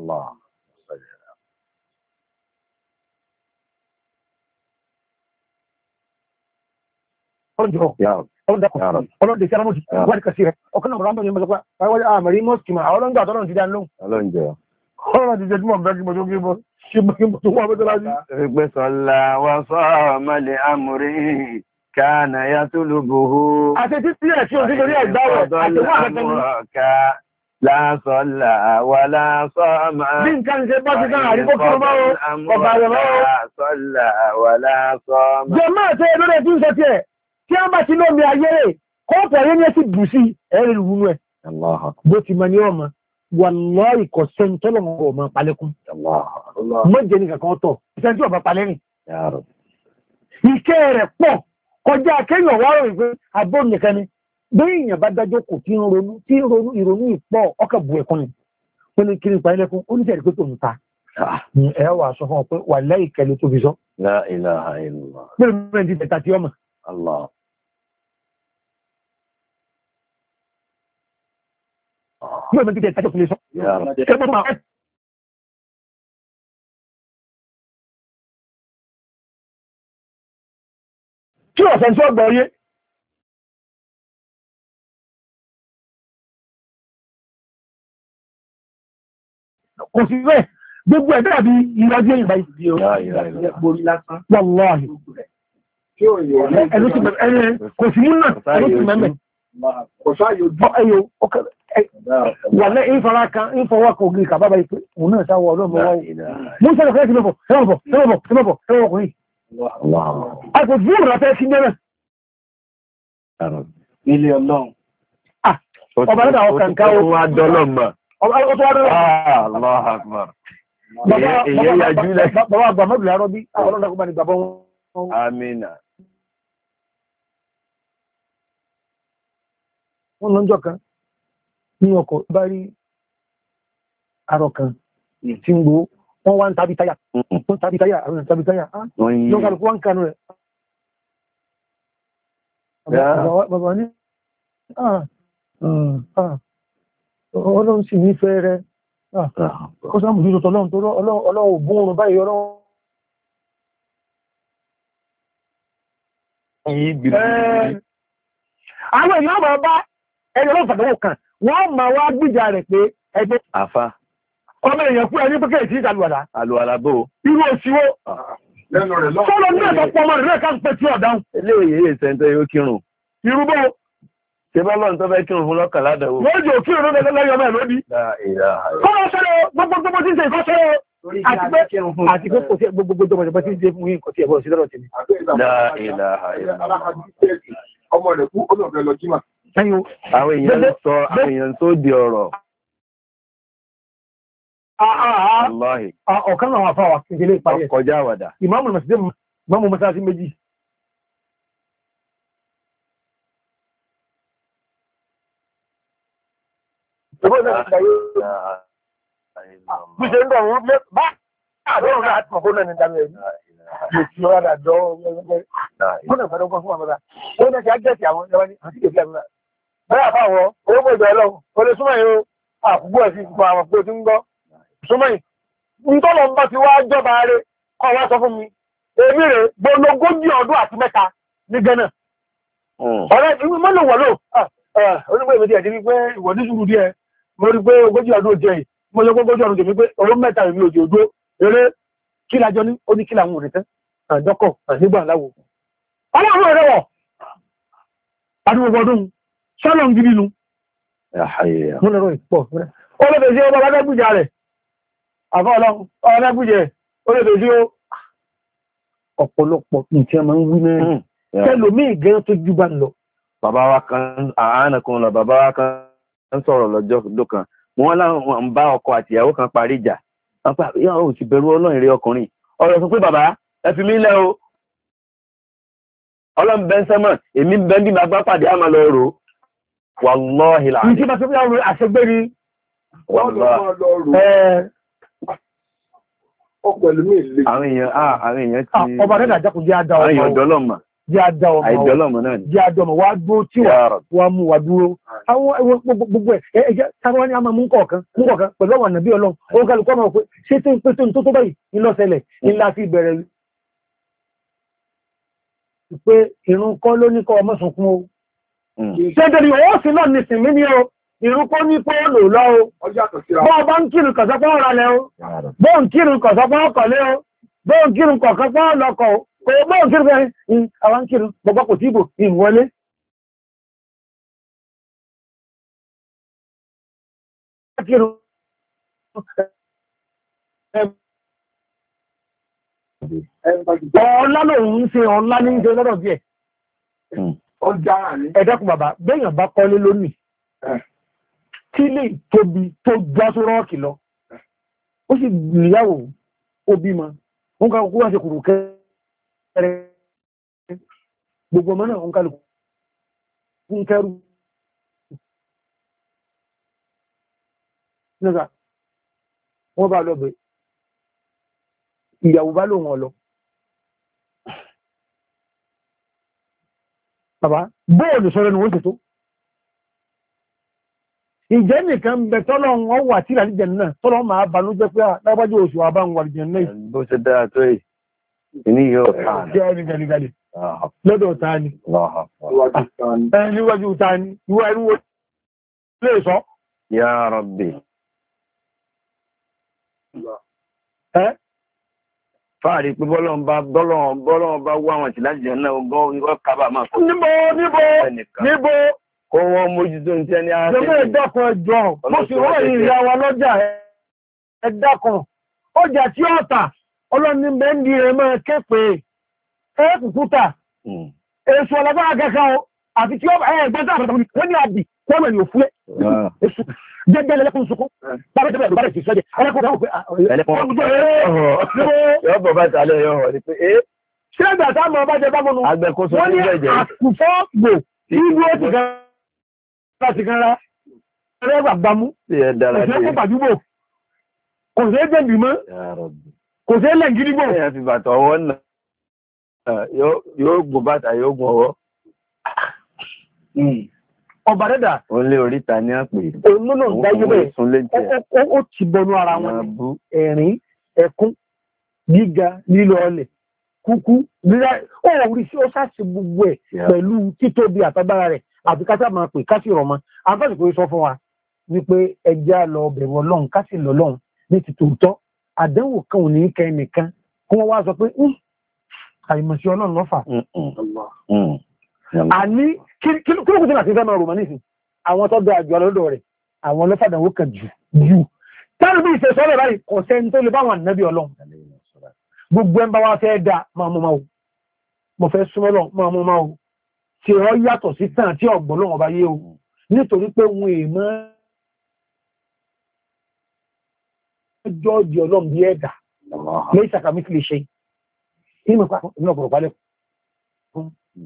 ọlọ́dẹ̀ sí aramọ́sí wájú kàsí rẹ̀ ọkàn náà rámbọ̀ ní mọ́sọ́pá wájú àmàrí mọ́sí ma àwọn ọlọ́gbà tọ́lọ̀ ti dá lóhùn ọlọ́rọ̀ ti jẹ́ tí mọ̀ bẹ́ẹ̀ kí mo tó gbé bọ́ ṣe mọ́ kí mo tó wọ́n bẹ́ẹ̀ tó lájú. ẹgbẹ́ sọ́lá wọ́n sọ ọmọlẹ̀ amúrí kánà ya tó lóbòó àti títí ẹ̀ tí ó sí lórí ẹ̀gbáwẹ̀ àti wọ́n àfẹ́fẹ́ láàsọ́lá wà láàsọ́mà bí nǹkan ṣe bọ́ sí kan àríkó kí ọmọ ọba rẹ̀ mọ́ láàsọ́lá wà láàsọ́mà jẹ máa tẹ́ lórí ẹ̀tí ń sọ tí ẹ̀ tí a bá ti lómi ayé rẹ̀ kọ́ọ̀pù ayé ní ẹ̀sì bù sí ẹ̀rẹ̀ ìrùnú ẹ̀ bó ti mọ ní ọmọ wà lọ́ ìkọ̀ sẹ́ntọ́lọ̀ ọmọ palẹ́kún mọ́jẹ́ ní kankan tọ̀ sẹ́ntí ọba palẹ́rìn ìkẹ́ rẹ̀ pọ̀ kọjá kéèyàn wá rò ìpé àbó nìkan ni bí èèyàn bá dájọ́ kò tí ń ronú tí ń ronú ìrònú ìpọ̀ ọkà bu ẹ̀kún ni ó ní kí ní pa ẹlẹ́kún ó ní sẹ́ẹ̀dì pé tòun ta ẹ wà sọ fún ọ pé wà láì kẹlẹ tó fi sọ. La ilaha illallah. bẹ́ẹ̀ ni bẹ́ẹ̀ ti tẹ̀ta tí ọmọ. Allah. bẹ́ẹ̀ ni ti tẹ̀ta tó fi sọ. Tí ọ̀sẹ̀ tí ó gbọ́ yé. Kò sí rẹ̀, gbogbo ẹ̀dẹ́ àbí ìrọ̀jú èyàn báyìí sí orí lásán. Wọ́láhì. Ẹ̀lú ti mẹ́mẹ́, ẹni kò sí mú náà, ẹ̀lú ti mẹ́mẹ́. Ẹyọ, wà lẹ́ ìfọwọ́ kan, ìfọwọ́ kan ògiri kàbábá ìpé, òun náà sáwọ́ ọlọ́mọ wọ́wọ́. Mú sẹ́lẹ̀ fẹ́ sí mẹ́bọ̀, ẹwọ̀bọ̀, ẹwọ̀bọ̀, ẹwọ̀bọ̀, ẹwọ̀bọ̀ ọkùnrin. Àìkò fún ìrọ̀fẹ́ sí mẹ́rẹ̀. Ilé ọlọ́run. Ọba lọ́dà ọkàn ká ó wá dọ́lọ́mà. Ọba ó tó wá dọ́lọ́mà. Allah akbar. Bàbá àgbà mọ́bìlì arọ́ bí àwọn ọlọ́dà kó bá ní bàbá wọn. Amina. Wọ́n lọ́jọ́ kan ní ọkọ̀ bá rí arọ kan tí ń gbó wọ́n wá ń tàbí táyà. Wọ́n tàbí táyà, àwọn tàbí táyà. Lọ́kàlùkù wá ń kanú rẹ̀. Bàbá ní ọlọ́run sì ní fẹ́ rẹ̀ kó sáàmù jù tọ́lọ́run tó ọlọ́run ògún oòrùn báyìí ọlọ́run àwọn èèyàn bá bá ẹni ọlọ́run fàdánwò kan wọ́n ma wá gbíjà rẹ̀ pé ẹgbẹ́ àfá ọmọ èèyàn fún ẹni pẹ́kẹ́ ìtì ìtàlùwàlá àlùwàlá bó irú òṣìwó lẹ́nu rẹ̀ lọ́wọ́. Sọ́lọ́ ní ẹ̀tọ́ pọ̀ ọmọ rẹ̀ náà ká ń pẹ́ tí ọ̀dáhùn. Eléyìí èyí ìṣẹ́ntẹ́ yóò kírun. Irúgbó. Ṣé bá lọ́n tó fẹ́ kírun fún lọ́kàn ládàáwò? Lójú òkírun ló lẹ́lẹ́ lẹ́yọ mẹ́ lódì. Kọ́lọ́ sọ́lọ́ gbogbo gbogbo tí ń ṣe ìkọ́ sọ́lọ́. Àti pé àti pé kò sí gbogbo gbogbo tí ń ṣe fún yín kò sí ẹ̀bọ̀ sí lọ́rọ̀ tèmi. Ọmọ rẹ̀ kú olóògbé lọ jímà. Àwọn èèyàn sọ àwọn èèyàn tó di ọ̀rọ̀. Ọ̀kan náà wà fáwà ìdílé ìparí ẹ̀. Kọjá àwàdà. Ìmáàmù Màsídé mọ́mù mọ́sáàsí méjì. Bíṣe ń bọ̀ wọ́n bá àdọ́rùn náà àti mọ̀kó náà ní dámẹ́ ẹ̀rí. Mo ti ọ́rọ̀ àdọ́ ọ̀rọ̀ ọ̀rọ̀ ìfẹ́dọ́gbọ́n fún àmọ́ra. Ó ní ẹ̀kẹ́ àjẹ́sì àwọn ìjọba ní àti kèfì àmọ́ra. Bẹ́ẹ̀ àfáwọ̀ owó mọ̀ ìjọ ọlọ́run, ó lè súnmọ́ yìí ó àkúgbọ́ ẹ̀sìn ìgbà àwọn pé ó ti ń gbọ́. Súnmọ́ yìí, ń tọ́lọ ń bá ti wá jọba rẹ̀ kọ́ wá sọ fún mi. Èmi rẹ̀ gbọ́lógójì ọdún àti mẹ́ta ní Ghana. Ọ̀rẹ́ ìwé mọ́lò wọ̀ lò. Onígbò èmi díẹ̀ ti rí pé ìwọ̀ ní sùúrù díẹ̀. Mo rí pé ogójì ọdún òjẹ́ yìí. Mo lọ gbogbo ọdún tèmi pé ọ̀rọ̀ mẹ́ta èmi òjò òjò. Eré kí lájọ ní ó ní kí làwọn òrìtẹ́. Àdọ́kọ̀ nígbà láwo. Ọlọ́run rẹ̀ wọ̀. Adúgbò ọdún. Sọ́lọ̀ ń gidi nu. Mo lọ́rọ̀ ìpọ̀. Ó lè fèsì ọba bá gbújà rẹ̀. Àfọ́ ọlọ́run, ọlọ́run gbújẹ̀, ó lè fèsì ó. Ọ̀pọ̀lọpọ̀ nǹkan máa ń wí náà. Tẹ́lòmí ìgẹ́rẹ́ tó jú bá ń lọ. Bàbá wa kan, àánà kan lọ, bàbá wa kan ń sọ̀rọ̀ lọ́jọ́ kan. Wọ́n láwọn ń bá ọkọ àti ìyàwó kan parí ìjà. Wọ́n pa ìyàwó ò sì bẹ̀rù ọlọ́run rí ọkùnrin. Ọ̀rọ̀ sọ pé bàbá, ẹ fi mí lẹ́ o. Ọlọ́run bẹ́ ń sẹ́mọ̀, èmi bẹ́ ń bí máa gbá pàdé àmà lọ rò. Wàlọ́hì là. Ìjì bá tó bí àwọn àṣẹgbé ni. Wọ́n lọ rò. Ó pẹ̀lú mí ìlú. Àwọn èèyàn, àwọn èèyàn ti. Ọba rẹ̀ dàjẹ́kùn jẹ́ àdá ọmọ. Àwọn èèyàn dọ́lọ́mà. Jẹ́ àdá ọmọ. Àìdọ́lọ́mà náà ni. Jẹ́ àdá ọmọ wá dúró tí wà mú wà dúró. Àwọn gbogbo ẹ̀ ẹ̀jẹ̀ táwọn ní a máa mú kọ̀ọ̀kan mú kọ̀ọ̀kan pẹ̀lú àwọn ànàbí ọlọ́run. Ó kálukọ́ máa pé ṣé tó ń pé tó ń tó tó báyìí ńlọ́sẹ̀lẹ̀ ńlá fi bẹ̀rẹ̀ pé ìrun kọ́ ló ní kọ́ ọmọ sunkún o. Ṣé torí ó sì náà ní sinmi ní o? Ìrun kọ́ ní pé ó lò lọ o. Bọ́ ọba ń kírun kọ̀sọ́pọ̀ ọ̀rọ̀ lẹ o. Bọ́ ń kírun kọ̀sọ́pọ̀ ọkọ̀lẹ́ o. Bọ́ ń kírun kọ̀sọ́pọ̀ ọlọ́kọ̀ o. Bọ́ ń kírun kọ̀sọ́pọ̀ àwọn kírun gbogbo kò tíbò ìwọlé. Ọlá lòun ń ṣe ọlá ní ìṣẹ́ lọ́dọ̀ díẹ̀. Ẹ̀dẹ́kùn bàbá, bẹ́yàn bá kọ́lé lónìí. Tí lè tóbi tó já tó rọ́ọ̀kì lọ. Ó sì níyàwó ó bímọ. Wọ́n ká kúkú wá ṣe kùrù kẹrẹ. Gbogbo ọmọ náà ń kálukú ń kẹrù. Nígbà wọ́n bá lọ bẹ̀. Ìyàwó bá lòun ọ̀lọ́. Bàbá, bóòlù sọ́rọ̀ ni wọ́n ti tó. Ìjẹ́ nìkan bẹ tọ́lọ wọn wà tí ìlàlíjẹ̀ náà, tọ́lọ máa banú jẹ́ pé lábájú oṣù àbá ń wà lìjẹ̀ náà. Bó ṣe dára tó yìí, ìní yóò tàà ní. Jẹ́ ẹni gẹ̀lẹ̀gẹ̀lẹ̀. Lọ́dọ̀ tàà ní. Níwájú tàà ní. Ìwọ ẹrú wo lè sọ. Ya Rabbi. Fáàrí pé bọ́lọ́n bá bọ́lọ́n bá wá wọn tí láti jẹ náà gọ́ kábà máa fún. Níbo níbo níbo. Kó wọ́n mójútó ní tẹ́ni ààrẹ. Jọmọ́ ẹ̀dàkùn ẹjọ́, mo sì wọ́n ìrìn àwa lọ́jà ẹ̀dàkùn. Ọjà tí ó tà, ọlọ́ni bẹ́ndì rẹ̀ máa képe ẹ́kùkúta. Èṣù ọlọ́gbọ́n akẹ́kọ̀ọ́ àti tí ó ẹgbẹ́ta àbẹ̀tàkùn wọ́n ní àbì kọ́mẹ̀ ní òfúlẹ̀. Èṣù jẹ́jẹ́ lẹ́lẹ́kùn sunkún. Bábẹ́ tẹ́bẹ̀ àdúgbàrẹ̀ ti sọ́jẹ́. Ẹlẹ́kùn dáhùn pé yọ́ bọ̀ bá tààlẹ̀ yọ́ wọ̀ ní pé é. Ṣé ẹgbẹ̀ àtàmọ̀ bá jẹ bá mọ́nu? Agbẹ́kóso ní jẹ́jẹ́. Àkùfọ́ gbò ìlú ó ti gan láti gan ra. Ẹlẹ́gbà gbámú. Kò sí ẹkùn pàdúgbò. Kò sí ẹgbẹ̀ bìmọ́. Kò sí ẹlẹ́ gídígbò. Ẹ̀yà fi bàtọ̀ ọwọ́ náà. Yóò gbò bàtà yóò gbò ọwọ́. Ọba dẹ́dà. Ó lé oríta ní àpè. Olónà dáyé bẹ́ẹ̀. Ó ti bọnú ara wọn. Ẹ̀rín, ẹkún, gíga, lílọ ọlẹ̀, kúkú, rírá. Ó rí sí ó sáṣe gbogbo ẹ̀ pẹ̀lú títóbi àtagbára rẹ̀ àti kásá máa pè kásì rọ̀ mọ́. Àǹfààní kò sọ fún wa wípé ẹja lọ bẹ̀rù Ọlọ́run kásì lọ́lọ́run ní ti tòótọ́. Àdánwò kan ò ní kẹ́ nìkan kí wọ́n wá sọ pé àìmọ̀sí ọlọ́run lọ́fà. àní kí ló kó tí láti fẹ́ máa rò nísìn àwọn tó dáa jù alọ́dọ̀ rẹ̀ àwọn lọ́fàdàwó kan jù jù tẹ́lú bí ìṣẹ́ sọ́lẹ̀ báyìí kò sẹ́ni tó lè bá wọn ànábì ọlọ́run gbogbo ẹmbá wá fẹ́ dá máa mú máa wò mo fẹ́ súnmọ́ lọ máa mú máa wò tí ọ yàtọ̀ sí tàn tí ọ̀gbọ́n lọ́wọ́ bá yé o nítorí pé wọn èèmọ́ jọ́ọ̀jì ọlọ́run bí ẹ̀dà lẹ́yìn sàkàmí fi lè ṣe ìmọ̀ pàpọ̀ ìmọ̀ ọ̀pọ̀lọpọ̀ palẹ̀ fún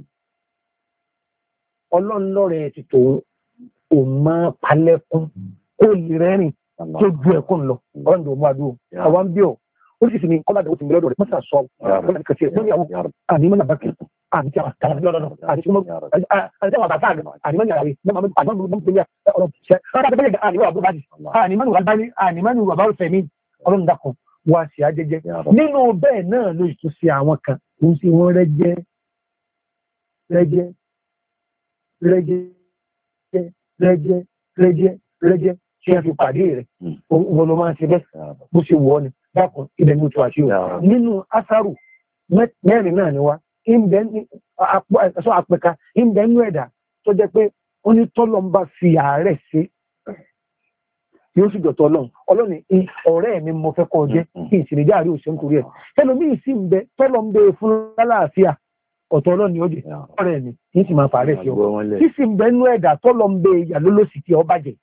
ọlọ́run lọ́rẹ̀ ti tòun ò máa palẹ̀ fún kó lè rẹ́rìn tó ju ẹ̀kún lọ ọlọ́run tó mú àdúró àwọn bí ọ̀ ó sì sì ní kọ́lá àdúgbò tí mi lọ́dọ̀ rẹ̀ mọ́sà sọ ọ̀rọ̀ àti kẹsì rẹ̀ lórí àwọn ànímọ́ nàbà kí àti tí a tàbí lọ́dọ̀ àti tí wọ́n bàtà ànímọ́ nàbà rí ànímọ́ nàbà rí ọ̀rọ̀ ṣẹ́ ọ̀rọ̀ àti bẹ́ẹ̀ ànímọ́ àbúrò bájì ànímọ́ nàbà bá ní ànímọ́ nàbà bá fẹ̀mí ọlọ́run dákun wá sí ajẹ́jẹ́ nínú bẹ́ẹ̀ náà ló ìtú sí àwọn kan ó sì wọ́n rẹ́jẹ́ rẹ́jẹ́ rẹ́jẹ́ rẹ́jẹ́ rẹ́jẹ́ rẹ́jẹ́ tí a fi pàdé rẹ̀ wọn ló máa ṣe bẹ́ẹ̀ bó ṣe wọ́ ni dákun ibẹ̀ ní oṣù àti o nínú asaru mẹ́rin náà ni wá ẹ̀sọ́ àpẹka ìbẹ̀ nínú ẹ̀dà tó jẹ́ pé ó ní tọ́lọ́ ń bá fi ààrẹ ṣe yóò sì dọ̀tọ̀ ọlọ́run ọlọ́run ọ̀rẹ́ mi mo fẹ́ kọ́ jẹ́ kí n sì lè jáàrí òṣèlú torí ẹ̀ ẹlòmíì sì ń bẹ tọ́lọ́ ń bẹ fún lálàáfíà ọ̀tọ̀ ọlọ́run ni ó jẹ́ ọ̀rẹ́ mi kì í sì máa fàárẹ̀ sí ọ kí sì ń bẹ nínú ẹ̀dà tọ́lọ́ ń bẹ ìyà lólósì tí ọ bàjẹ́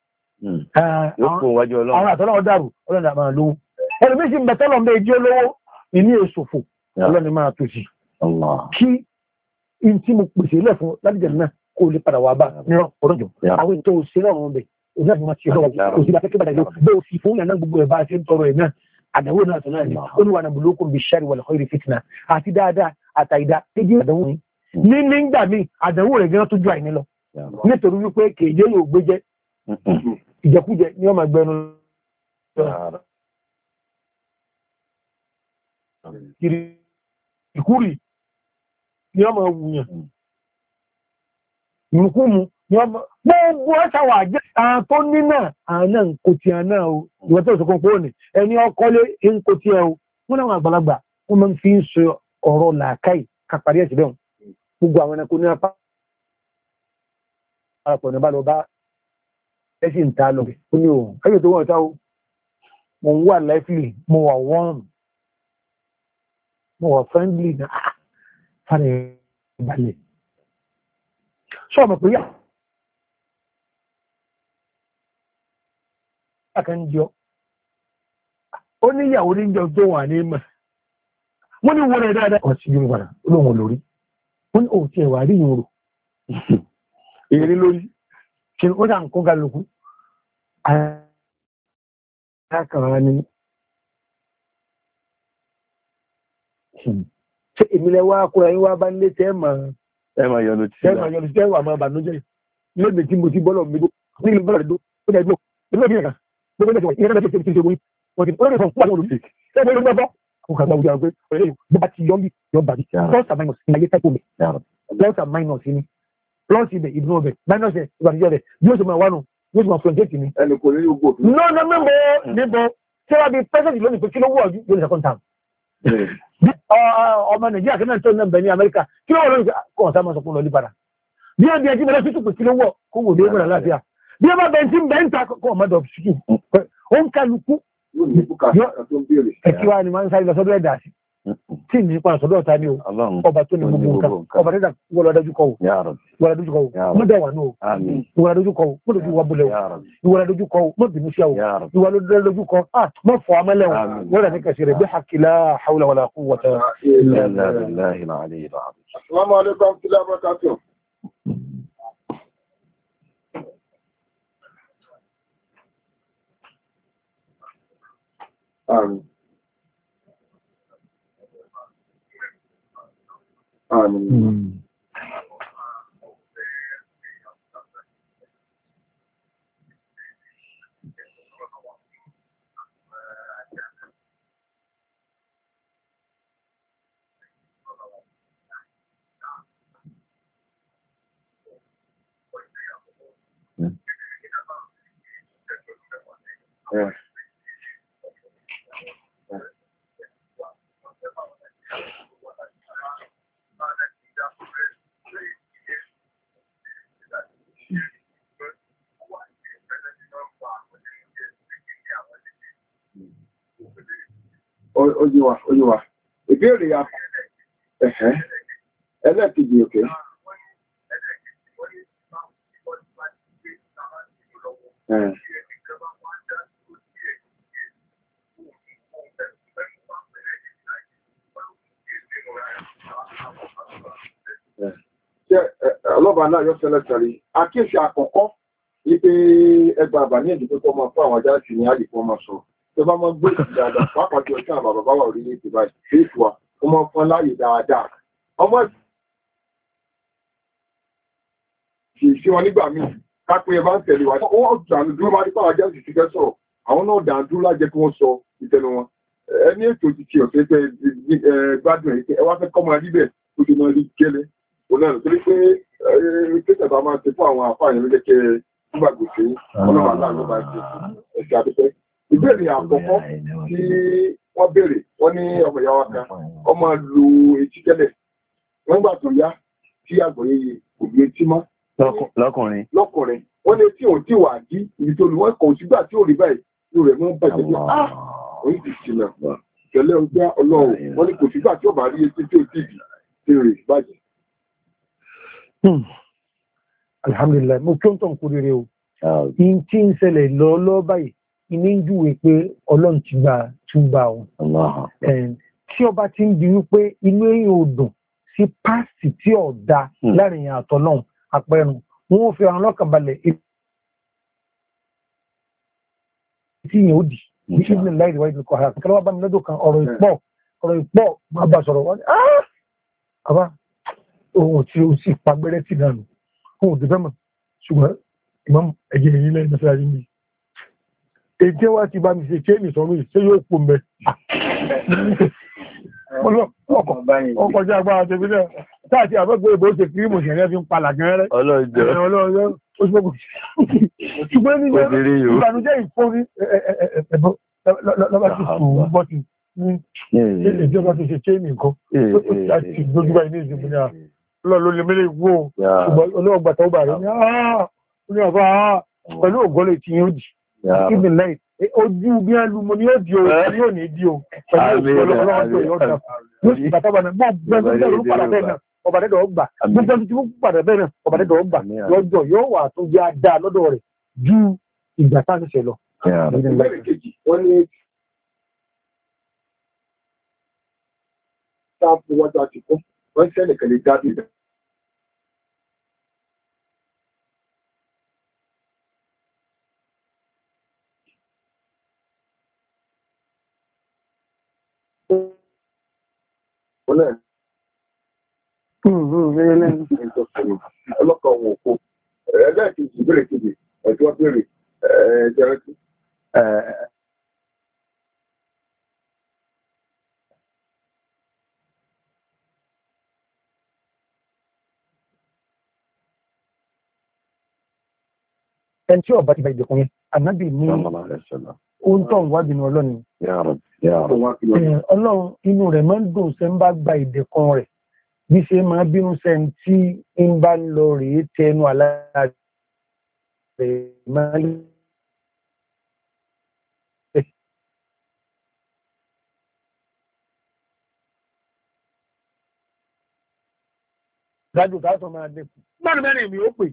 àwọn àtọ́lọ́wọ́ dàrú ọlọ́run àmà lówó ẹlòmíì sì ń bẹ tọ́lọ́ ń bẹ ìdí olówó ìní èsòfò ọlọ́run máa tó sí kí n tí mo pèsè ilẹ̀ fún ládìjẹ́ náà kó lè padà wà bá nírọ̀ ọ̀rọ̀jọ̀ àwọn ètò òṣèlú ọ̀run bẹ̀ òun àti wọn ti ọ̀rọ̀ kò sí bàtẹ́kẹ́ bàtẹ́kẹ́ bó o sì fún ìyànà gbogbo ẹ̀ bá a ṣe ń tọrọ ẹ̀ náà àdánwò náà tó náà ní olúwa náà bulókùn bí sẹ́rí wal khairi fitna àti dáadáa àtàìdá kéjì àdánwò ní ní nígbà míì àdánwò rẹ̀ gẹ́gẹ́ tó ju àìní lọ nítorí wípé kéje yóò gbé jẹ́ ìjẹkújẹ ní ọmọ ẹgbẹ́nu ìkúrì ní ọmọ wùyàn ìrùkúmu ní ọmọ gbogbo ẹ́sàwà jẹ́ àwọn tó ní náà àánà ń kò tí a náà o ìwọ̀n tó sọkún pé òní ẹni ọkọ́lé ń kò tí ẹ o wọ́n náà àgbàlagbà wọ́n máa ń fi ń sọ ọ̀rọ̀ làákàì kápárí ẹ̀sì bẹ́ẹ̀ gbogbo àwọn ẹranko ní apá àpọ̀ ní bá lọ bá ẹ̀sì ń ta lọ ó ní òun ẹ̀yẹ tó wọ́n ta o mo ń wà lively mo wà warm mo wà friendly náà fara ìbàlẹ̀ sọ́ọ̀mọ̀ pé yà àkànjọ ó ní ìyàwó ní ìjọ tó wà ní ìmọ̀ wọ́n ní wọ́n rẹ̀ dáadáa ọ̀sí yóò gbàrà olóhùn lórí wọ́n ní òtí ẹ̀wà rí ìyòrò èrè lórí kí ó dà ń kó galùkú àkàrà ní ṣe ìmìlẹ̀ wá kúrò yín wá bá ń lé tẹ́ mà ẹmà yọ̀lù tí tẹ́ wà máa bànújẹ́ lóbi tí mo ti bọ́lọ̀ mi ní ìlú bọ́lọ̀ rẹ̀ ó dẹ̀ gbọ́ ilé ìbí ẹ̀ka gbogbo ẹ̀ka ìyẹn rẹ̀ tẹ́ ṣe wọ́n wọ́n ti ó rẹ̀ fún àwọn olùdíje ṣé wọ́n lè gbọ́ ó kà gbọ́ pé ọ̀rẹ́ bó bá ti yọ́n bí yọ́n bàbí plus and minus ní ayé tẹ́kọ̀ọ́ mi plus and minus ní plus ibẹ̀ ìdùnnú ọbẹ̀ minus ẹ̀ ìbànújẹ́ rẹ̀ bí ó ṣe máa wá nù bí ó ṣe máa fún ẹ̀jẹ̀ ní. ẹnì kò ní gbogbo. no no níbo níbo ṣé wàá bí pẹ́sẹ̀ntì lónìí pé kí ló wọ̀ ọdún lónìí second term ọmọ nàìjíríà kí náà tó náà bẹ̀ ní amẹ́ríkà kí ló wọ̀ lónìí kọ́ ọ̀sán máa sọ fún lọ líbàdà bí ó di ẹjí mẹ́lẹ́ sí tùpù kí ló wọ̀ kó wò dé mẹ́rẹ̀ láàfíà bí ó bá bẹ̀ tí ń bẹ̀ ń ta kọ́ ọmọdé ọ̀fíìsì ó ń kálukú ẹ̀kí wa ni máa ń sáré lọ sọ́dọ̀ ẹ̀dá sí tí ní ipa sọ́dọ̀ ọ̀tá ni o ọba tó ní gbogbo nǹkan ọba dẹ́dà wọ́n dájú kọ́ wọ́n dájú kọ́ mọ́ dẹ̀ wà ní o ìwọ́n dájú kọ́ mọ́ dojú wa búlẹ̀ o ìwọ́n dájú kọ́ mọ́ bínú sí o ìwọ́n dájú kọ́ mọ́ fọ́ amẹ́lẹ̀ o wọ́n rẹ̀ ní kẹsì rẹ̀ bí hakila hawla wala quwwata illa billahi al-aliyyil azim. Assalamu alaikum wa rahmatullahi wa barakatuh. Amin. Amin. Yeah. ojú wa ojú wa ìbéèrè ya ẹ̀hẹ́ ẹlẹ́ẹ̀kejì òkè. Ṣé ọlọ́ba náà yọ sẹ́lẹ̀ sẹ́rí àkíyèsí àkọ́kọ́ wípé ẹgbàá àbá ní ìdíkọ́ tó máa fún àwọn ajá sí ní àdìpọ̀ máa sọ tó bá máa gbé ìsìn dáadáa pàápàá tí ọjọ́ àbá bàbá wà orílẹ̀-èdè báyìí sí ìfúwa ó máa fún láàyè dáadáa ọmọ ìṣe wọn nígbà míì kápẹ́ ẹ bá ń tẹ̀lé wa wọ́n dànù dúró bá nípa ajá sì ti fẹ́ sọ̀rọ̀ àwọn náà dànù dúró lájẹ́ kí wọ́n sọ ìtẹnu wọn ẹni ètò ti ti ọ̀sẹ̀ tẹ gbádùn ẹ̀ ẹ wá fẹ́ kọ́ máa rí bẹ́ẹ̀ ó ti máa rí gẹ́lẹ́ òun náà torí pé kéṣẹ̀ bá máa ṣe fún àwọn àfáàyàn ló jẹ́ kẹ́ nígbàgbọ́ sí ọlọ́wà láàánú bá ṣe ẹ̀ṣẹ̀ àdúpẹ́. Ìbéèrè àkọ́kọ́ tí wọ́n béèrè wọ́n ní ọmọ ìyá wa kan wọ́n máa lo etí tẹ́lẹ̀ wọ́n gbà tó yá tí àgbọ̀yé kò lu etí mọ́. lọ́kùnrin lọ́kùnrin wọ́n ní tí òun tí wà á dí ibi tó lu wọ́n kàn sígbà tí ò rí báyìí ló rẹ̀ mọ́ bàjẹ́ pé ah òun ti ṣìnà tẹ̀lé ọgbà ọlọ́run wọ́n ní kò sígbà tí ò bá rí etí tí ò tí ì tí ò rí bàjẹ́. Alhamdulillah mo kí ó ń tàn kú rere o in tí ń ṣẹlẹ̀ lọ́ọ́lọ́ báyìí iní ń júwe pé ọlọ́run ti gbà túbà o tí ọba ti ń di wípé inú èyàn ò dùn sí páàsì tí ọ̀dà láàrin àtọ̀ náà àpẹẹrùn wọn ò fi àwọn ọlọ́kàn balẹ̀ tí yẹn ó dì ní ìdílé láì rí wáyé kọ́ ara kí wọ́n bá mi lọ́dọ̀ kan ọ̀rọ̀ ìpọ̀ ọ̀rọ̀ ìpọ̀ máa bá sọ̀rọ̀ wọ́n ní àbá ohun tí ó sì pagbẹ́rẹ́ tì náà nù fún òdì fẹ́mọ̀ ṣùgbọ́n ìmọ̀ ẹ̀jẹ̀ èyí lẹ́yìn mẹ́sàá rí mi èjé wá ti bá mi ṣe kéèmì sọ́rọ̀ yìí ṣé yóò pò mẹ́ ọkọ̀ jẹ́ agbára tẹ̀bí náà táàtì àbẹ́gbẹ́ ìbò ṣe kí mò ṣẹ̀rẹ́ fi ń palà gẹ́rẹ́ ọlọ́ọ̀jọ́ ṣùgbọ́n ní ìbànújẹ́ ìfọ́rí lọ́bá ti sùn bọ́tì ní ìjọba ti ṣe kéèmì nǹkan láti dójúbà ilé ìjọba ní ọlọ́ọ̀lọ́ lè mẹ́lẹ̀ ìwò ṣùgbọ́n ọlọ́ọ̀gbà tó bà rẹ̀ ní àbá pẹ̀lú ògọ́lẹ̀ tí yóò dì even like ojú bí a lu mo ní ó di o ní ò ní di o pẹ̀lú ọlọ́run tó yọ ọ̀dà yóò sì bàtà bá náà gbọ́n gbọ́n gbọ́n gbọ́n padà bẹ́ẹ̀ náà ọba dẹ́dọ̀ ọgbà gbọ́n tí wọ́n padà bẹ́ẹ̀ náà ọba dẹ́dọ̀ ọgbà lọ́jọ́ yóò wà tó jẹ́ adá lọ́dọ̀ rẹ̀ ju ìgbà tá a ṣẹ̀ṣẹ̀ lọ. wọ́n ní sáàpù wájú àti kún wọ́n ń sẹ́nìkan lè dá bí ọlọ́kọ̀ wọn kó ẹlẹ́ẹ̀kejì ìbéèrè kejì ẹ̀jọ́ béèrè ẹ̀ẹ́dẹ́rẹ́tì. ẹni tí ọba ti bá ìdẹ̀kùn yẹn ànábì ní ohun tó ń wádìí ní ọlọ́ni ọlọ́run inú rẹ̀ máa ń dùn ṣe ń bá gba ìdẹ̀kùn rẹ̀ bí ṣe máa bínú sẹ́ni tí ń bá ń lọ rèé tẹnu alára rẹ̀ máa ń dájú káàtọ̀ máa dẹ̀kù márùn mẹ́rin mi ó pè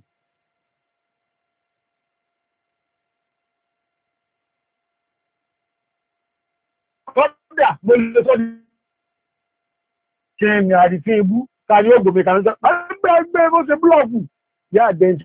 kọ́dà mo lè sọ ní ṣe ẹ̀mì àrífín ibú kárí ó gbòmí kan sọ ẹgbẹ́ ẹgbẹ́ bó ṣe búlọ̀ọ̀kù yá àdẹ́ntì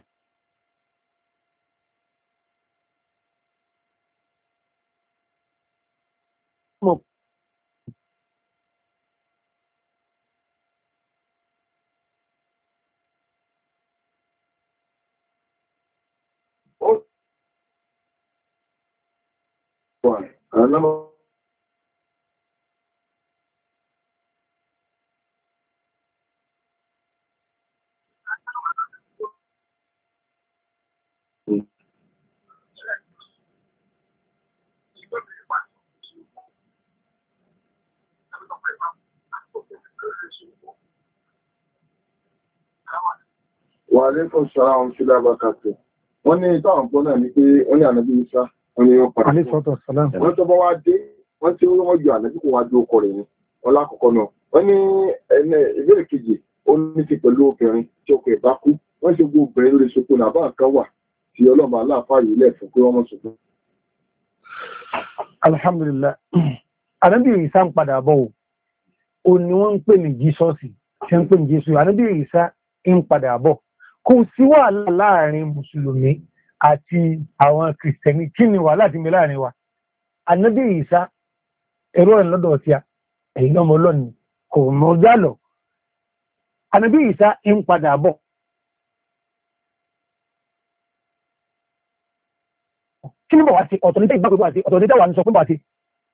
Wà lẹ́kọ̀ọ́ sọ́ra ohun tí lábá kàtẹ̀. Wọ́n ní ìtàwọn pọ́ náà ní pé wọ́n ní ànábí Ìsá, wọ́n ní wọ́n padà. Wọ́n tó bá wá dé wọ́n tí wọ́n yọ ànábì kó wá ju ọkọ rẹ̀ ni wọ́n lákọ̀ọ́kọ́ náà wọ́n ní ẹni ìbéèrè kejì ó ní ti pẹ̀lú obìnrin tí ọkọ ẹ̀ bá kú wọ́n ṣe gbogbo obìnrin lórí sopọ̀ náà bá nǹkan wà tí ọlọ́mọ aláàfáàyè lẹ̀ fún pé wọ́n mọ̀ sopọ̀. alhamdulillah ànábì Ìsá ń padà bọ̀ o ní wọ́n ń pè ní jísọ́ọ̀sì tí ń pè ní jésù ànábì Ìsá ń padà bọ̀ kò sí wàhálà láàrin mùsùlùmí àti àwọn kìrìsìtẹ́nì kí ni wàhálà ti mi láàrin wa ànábì Ìsá ẹ̀rọ ẹ̀ lọ́dọ̀ ọ̀tíà ẹ̀yìn ọmọ ọlọ́ni kò mọ̀ jálọ̀ ànábì Ìsá ń padà bọ̀ kí ni bọ̀ wá sí ọ̀tọ̀ ní tẹ́ ìgbàgbọ́ àti ọ̀tọ̀ ní tẹ́ wà ní sọ fún bọ̀ àti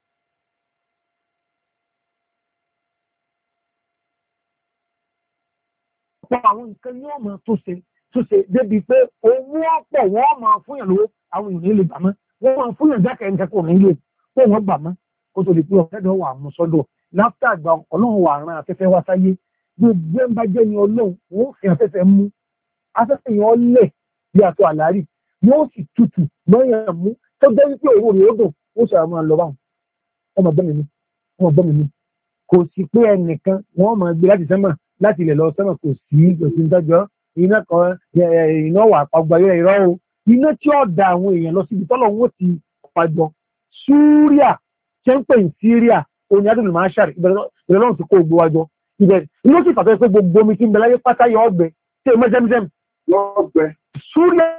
pọ̀ àwọn nǹkan ní ọmọ tó ṣe tó ṣe débi pé owó ọ̀pọ̀ wọ́n máa fúnyàn lówó àwọn èèyàn lè gbà mọ́ wọ́n máa fúnyàn jákẹ́ ẹ̀ǹkẹ́ kò ní ilé pé wọ́n gbà mọ́ kó tó lè pé ọ̀rẹ́dọ̀ wà mú sọ́dọ̀ láfíà àgbà ọlọ́run wà rán afẹ́fẹ́ wá sáyé gbogbo ẹ̀ ń bá jẹ́ ni ọlọ́run wọ́n fi afẹ́fẹ́ mú afẹ́fẹ́ yẹn lẹ̀ bí àtọ̀ àlárí wọ́n sì tutù lọ́yàn mú tó jẹ́ wípé òwò rẹ̀ ó dùn ó sì àwọn lọ báwọn ọmọ gbọ́n mi ní ọmọ gbọ́n mi ní kò sí pé ẹnìkan wọ́n máa gbé láti sẹ́mà láti ilẹ̀ lọ sẹ́mà kò sí òsì ìdájọ́ iná kan iná wà pàgbáyé irọ́ o iná tí ó da àwọn èèyàn lọ síbi tọ́lọ̀ wọn ti pàjọ súríà ṣe ń pè ní síríà oní adùn máa ṣàrí ìbẹ̀rẹ̀ lọ́run ti kó gbogbo wájọ ìbẹ̀rẹ̀ inú sì pàtó pé gbogbo omi tí ń bẹ láyé pátá yọ ọgbẹ tí èèmọ jẹmjẹm lọ́gbẹ súríà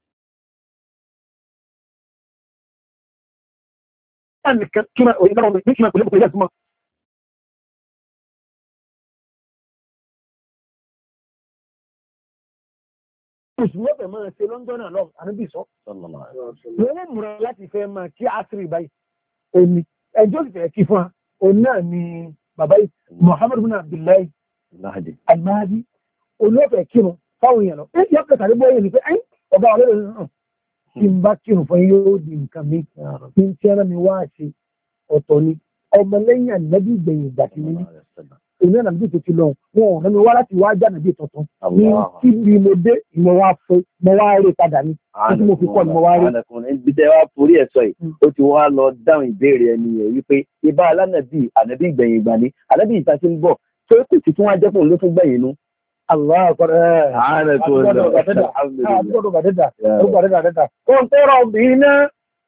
nìkan kí wọn òyìnbó ọmọ ní kí wọn kò lè kò lè súnmọ́. Mùsùlùmí ọ̀fẹ́ máa ṣe lọ́jọ́ náà lọ, àníbì sọ. Wọ́n múra láti fẹ́ máa kí àṣírí báyìí. Omi ẹjọ́ sì fẹ́ kí fún wa, òun náà ni bàbá yìí, Muhammad bin Abdullahi Al-Mahdi, olóòfẹ́ kírun fáwọn èèyàn lọ. Ẹ yọ kẹta ní bóyá ni pé ẹ́ ọba ọlọ́run náà tí n bá kírun fún yóò di nǹkan mi. Ní tí ẹran mi wá ṣe ọ̀tọ̀ ni. Ọmọlẹ́yìn ànábì ìgbẹ̀yìn ìgbà tí mi ní. Èmi náà nàbí tó ti lọ wọn ò lẹ́nu wá láti wá jáde bí tuntun ní tí bí mo dé mo wá fẹ́ mo wá rí padà ní tí mo fi kọ́ ni mo wá rí. ibi tẹ́ wá forí ẹ̀ sọ yìí ó ti wá lọ dáhùn ìbéèrè ẹni yẹn wípé ibà alánàbí ànábì ìgbẹ̀yìn ìgbà ni ànábì ìta ti ń bọ̀ tó kù tí tún wá jẹ́ fún ló tún gbẹ̀yìn nu. Allah akọrẹ àgbọdọ bàdẹdà àgbọdọ bàdẹdà àgbọdọ bàdẹdà kò ń tọrọ obìnrin náà.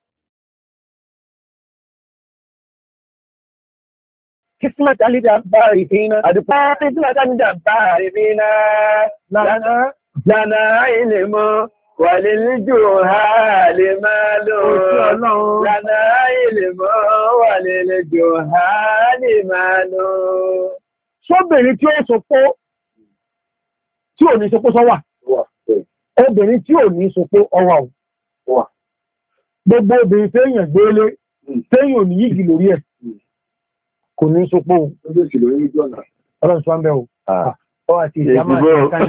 Kismat al-Jabbarina Adipati Kismat al-Jabbarina Lana Lana ilmu Walil juhali malu Lana ilmu Walil juhali malu. Sọ́bìnrin tí ó sọpọ̀ tí ò ní sọpọ̀ sọ́wà. Obìnrin tí ò ní sọpọ̀ ọwà ò. Gbogbo obìnrin tẹ́yìn gbélé tẹ́yìn ò ní yìí lórí ẹ̀. Kò ní sopó ọlọ́run tó wá ń bẹ̀ o. Ọ àti ìjàmà ìkànnì.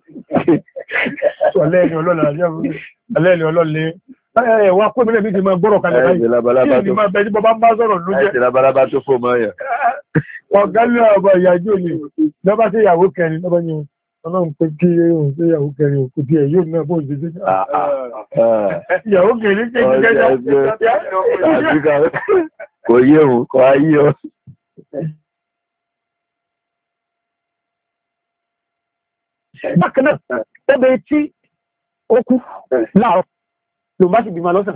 Ọlẹ́ni ọlọ́lẹ̀ ọlọ́lẹ̀. Ẹ̀wà kó mílẹ̀ bí ti máa gbọ́rọ̀ kalẹ̀ báyìí. Kí ni máa bẹ tí bọ́ bá ń bá sọ̀rọ̀ ló jẹ́. Labalábá tó fò mọ́ yẹn. Ọ̀gá ní ọ̀bọ̀ ìyàjú ni. Lọ́bá sí ìyàwó kẹrin lọ́bá ní ọlọ́run pé kí òun sí ìyàwó kẹrin òkú tí ẹ̀ yóò náà bó ṣe ṣe. Ìyàwó kẹrin kéjì kò yé òun kò ayé ọ. Bákan náà, ẹgbẹ́ tí ó kú láàárọ̀ ló bá sì bímọ lọ́sàn.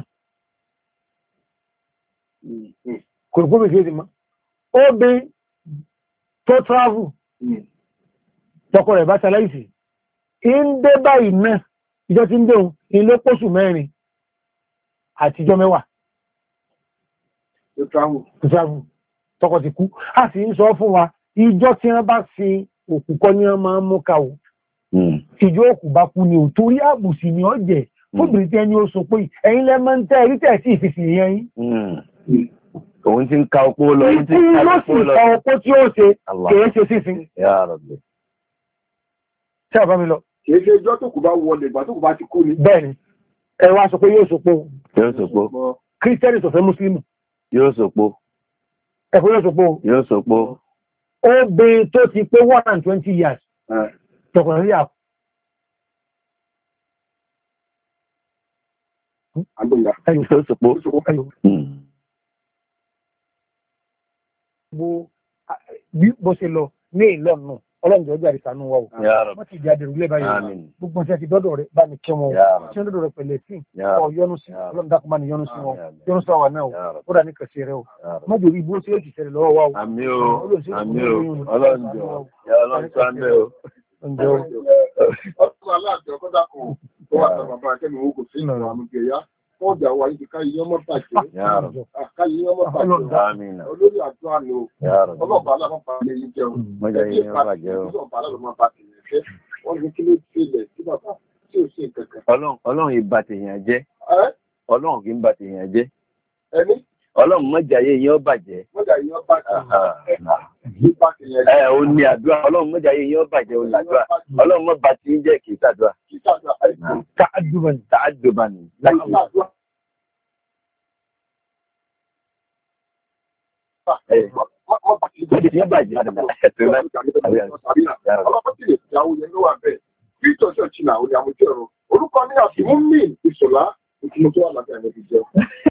Kò rí gómìnà sí mọ́. Ó bí tó travel tọkọ rẹ̀ bá ṣaláìsì. In dé báyìí náà, ìjọ tí ń dé òun, ilé pósù mẹ́rin àtijọ́ mẹ́wàá. Travel tọkọ ti kú. A sì ń sọ fún wa, ìjọ tí wọ́n bá fi òkú kọ́ ní wọ́n máa ń mú káwò. Ìjọ òkú bá kú ni ò torí àbùsì ni ó jẹ́ fúbìrì tí ẹni ó sọ pé ẹ̀yin lẹ́ máa ń tẹ́ ẹ̀rí tẹ̀ sí ìfìsì yẹn yín. Òun ti ń ka opó lọ. Ìtí ló sì ka opó tí ó ṣe kìí ṣe sísin. Ṣé àbá mi lọ? Kìí ṣe ìjọ tó kù bá wọlé ìgbà tó kù bá ti kú ni. Bẹ́ẹ̀ni, ẹ wá sọ pé yóò sopó. Yóò sopó. Kírísítẹ́nì tó fẹ́ Mùsùlùmí. Yóò sopó. Ẹ̀kọ́ yóò sopó. Yóò sopó. Obìnrin tó ti pé one and twenty years. Tọkùnrin rí àpò. Àgbọ̀ngà. Yóò sopó. bó ṣe lọ ní ìlọ́nà ọlọ́njọ́ ọjọ́ àrísànú wa o wọ́n ti jáde rúlé báyìí gbogbo ṣe ti dọ́dọ̀ rẹ̀ bá ní kí wọn ṣe dọ́dọ̀ rẹ̀ pẹ̀lẹ́ sí ọ yọnu sí ọlọ́run dákun bá ní yọnu sí wọn yọnu sí àwọn náà ó dà ní kẹsì rẹ o mọ́jọ rí bó ṣe ó ti ṣẹlẹ̀ lọ́wọ́ wa o. àmì o àmì o ọlọ́njọ́ ọlọ́njọ́ àmì o. ọ̀sán aláàbẹ̀ ọkọ̀ dàkọ̀ tó wà sọ bàbá akẹ́mi owó kò sí ìlú àmúgbẹ̀yà wọ́n jà wá ibi ká yíyán mọ́ bàjẹ́ ká yíyán mọ́ bàjẹ́ olórí àdúrà ni o ọlọ́pàá aláàpá lè yí jẹun ẹbí ìpàdé ọlọ́pàá aláàpá bá ti lè fẹ́ wọ́n ní kí ló ti lẹ̀ sí bàbá tí ò sí nǹkan kan. ọlọ́run ìbá tèèyàn jẹ́ ọlọ́run kì í bá tèèyàn jẹ́ ẹni ọlọ́run mọ́jà yé yín ó bàjẹ́. mọ́jà yín ó bàjẹ́. ẹ ò ní àdúrà ọlọ́run mọ́jà yé yín ó bàjẹ́ ò làdúrà ọlọ́run mọ́ bá ti ń jẹ́ kì í ṣàdúrà. Ta'adduban. Ta'adduban. Orúkọ ní àfihàn mí ìṣọ̀lá ìtumọ̀ tó wà láti àmì ìjẹun.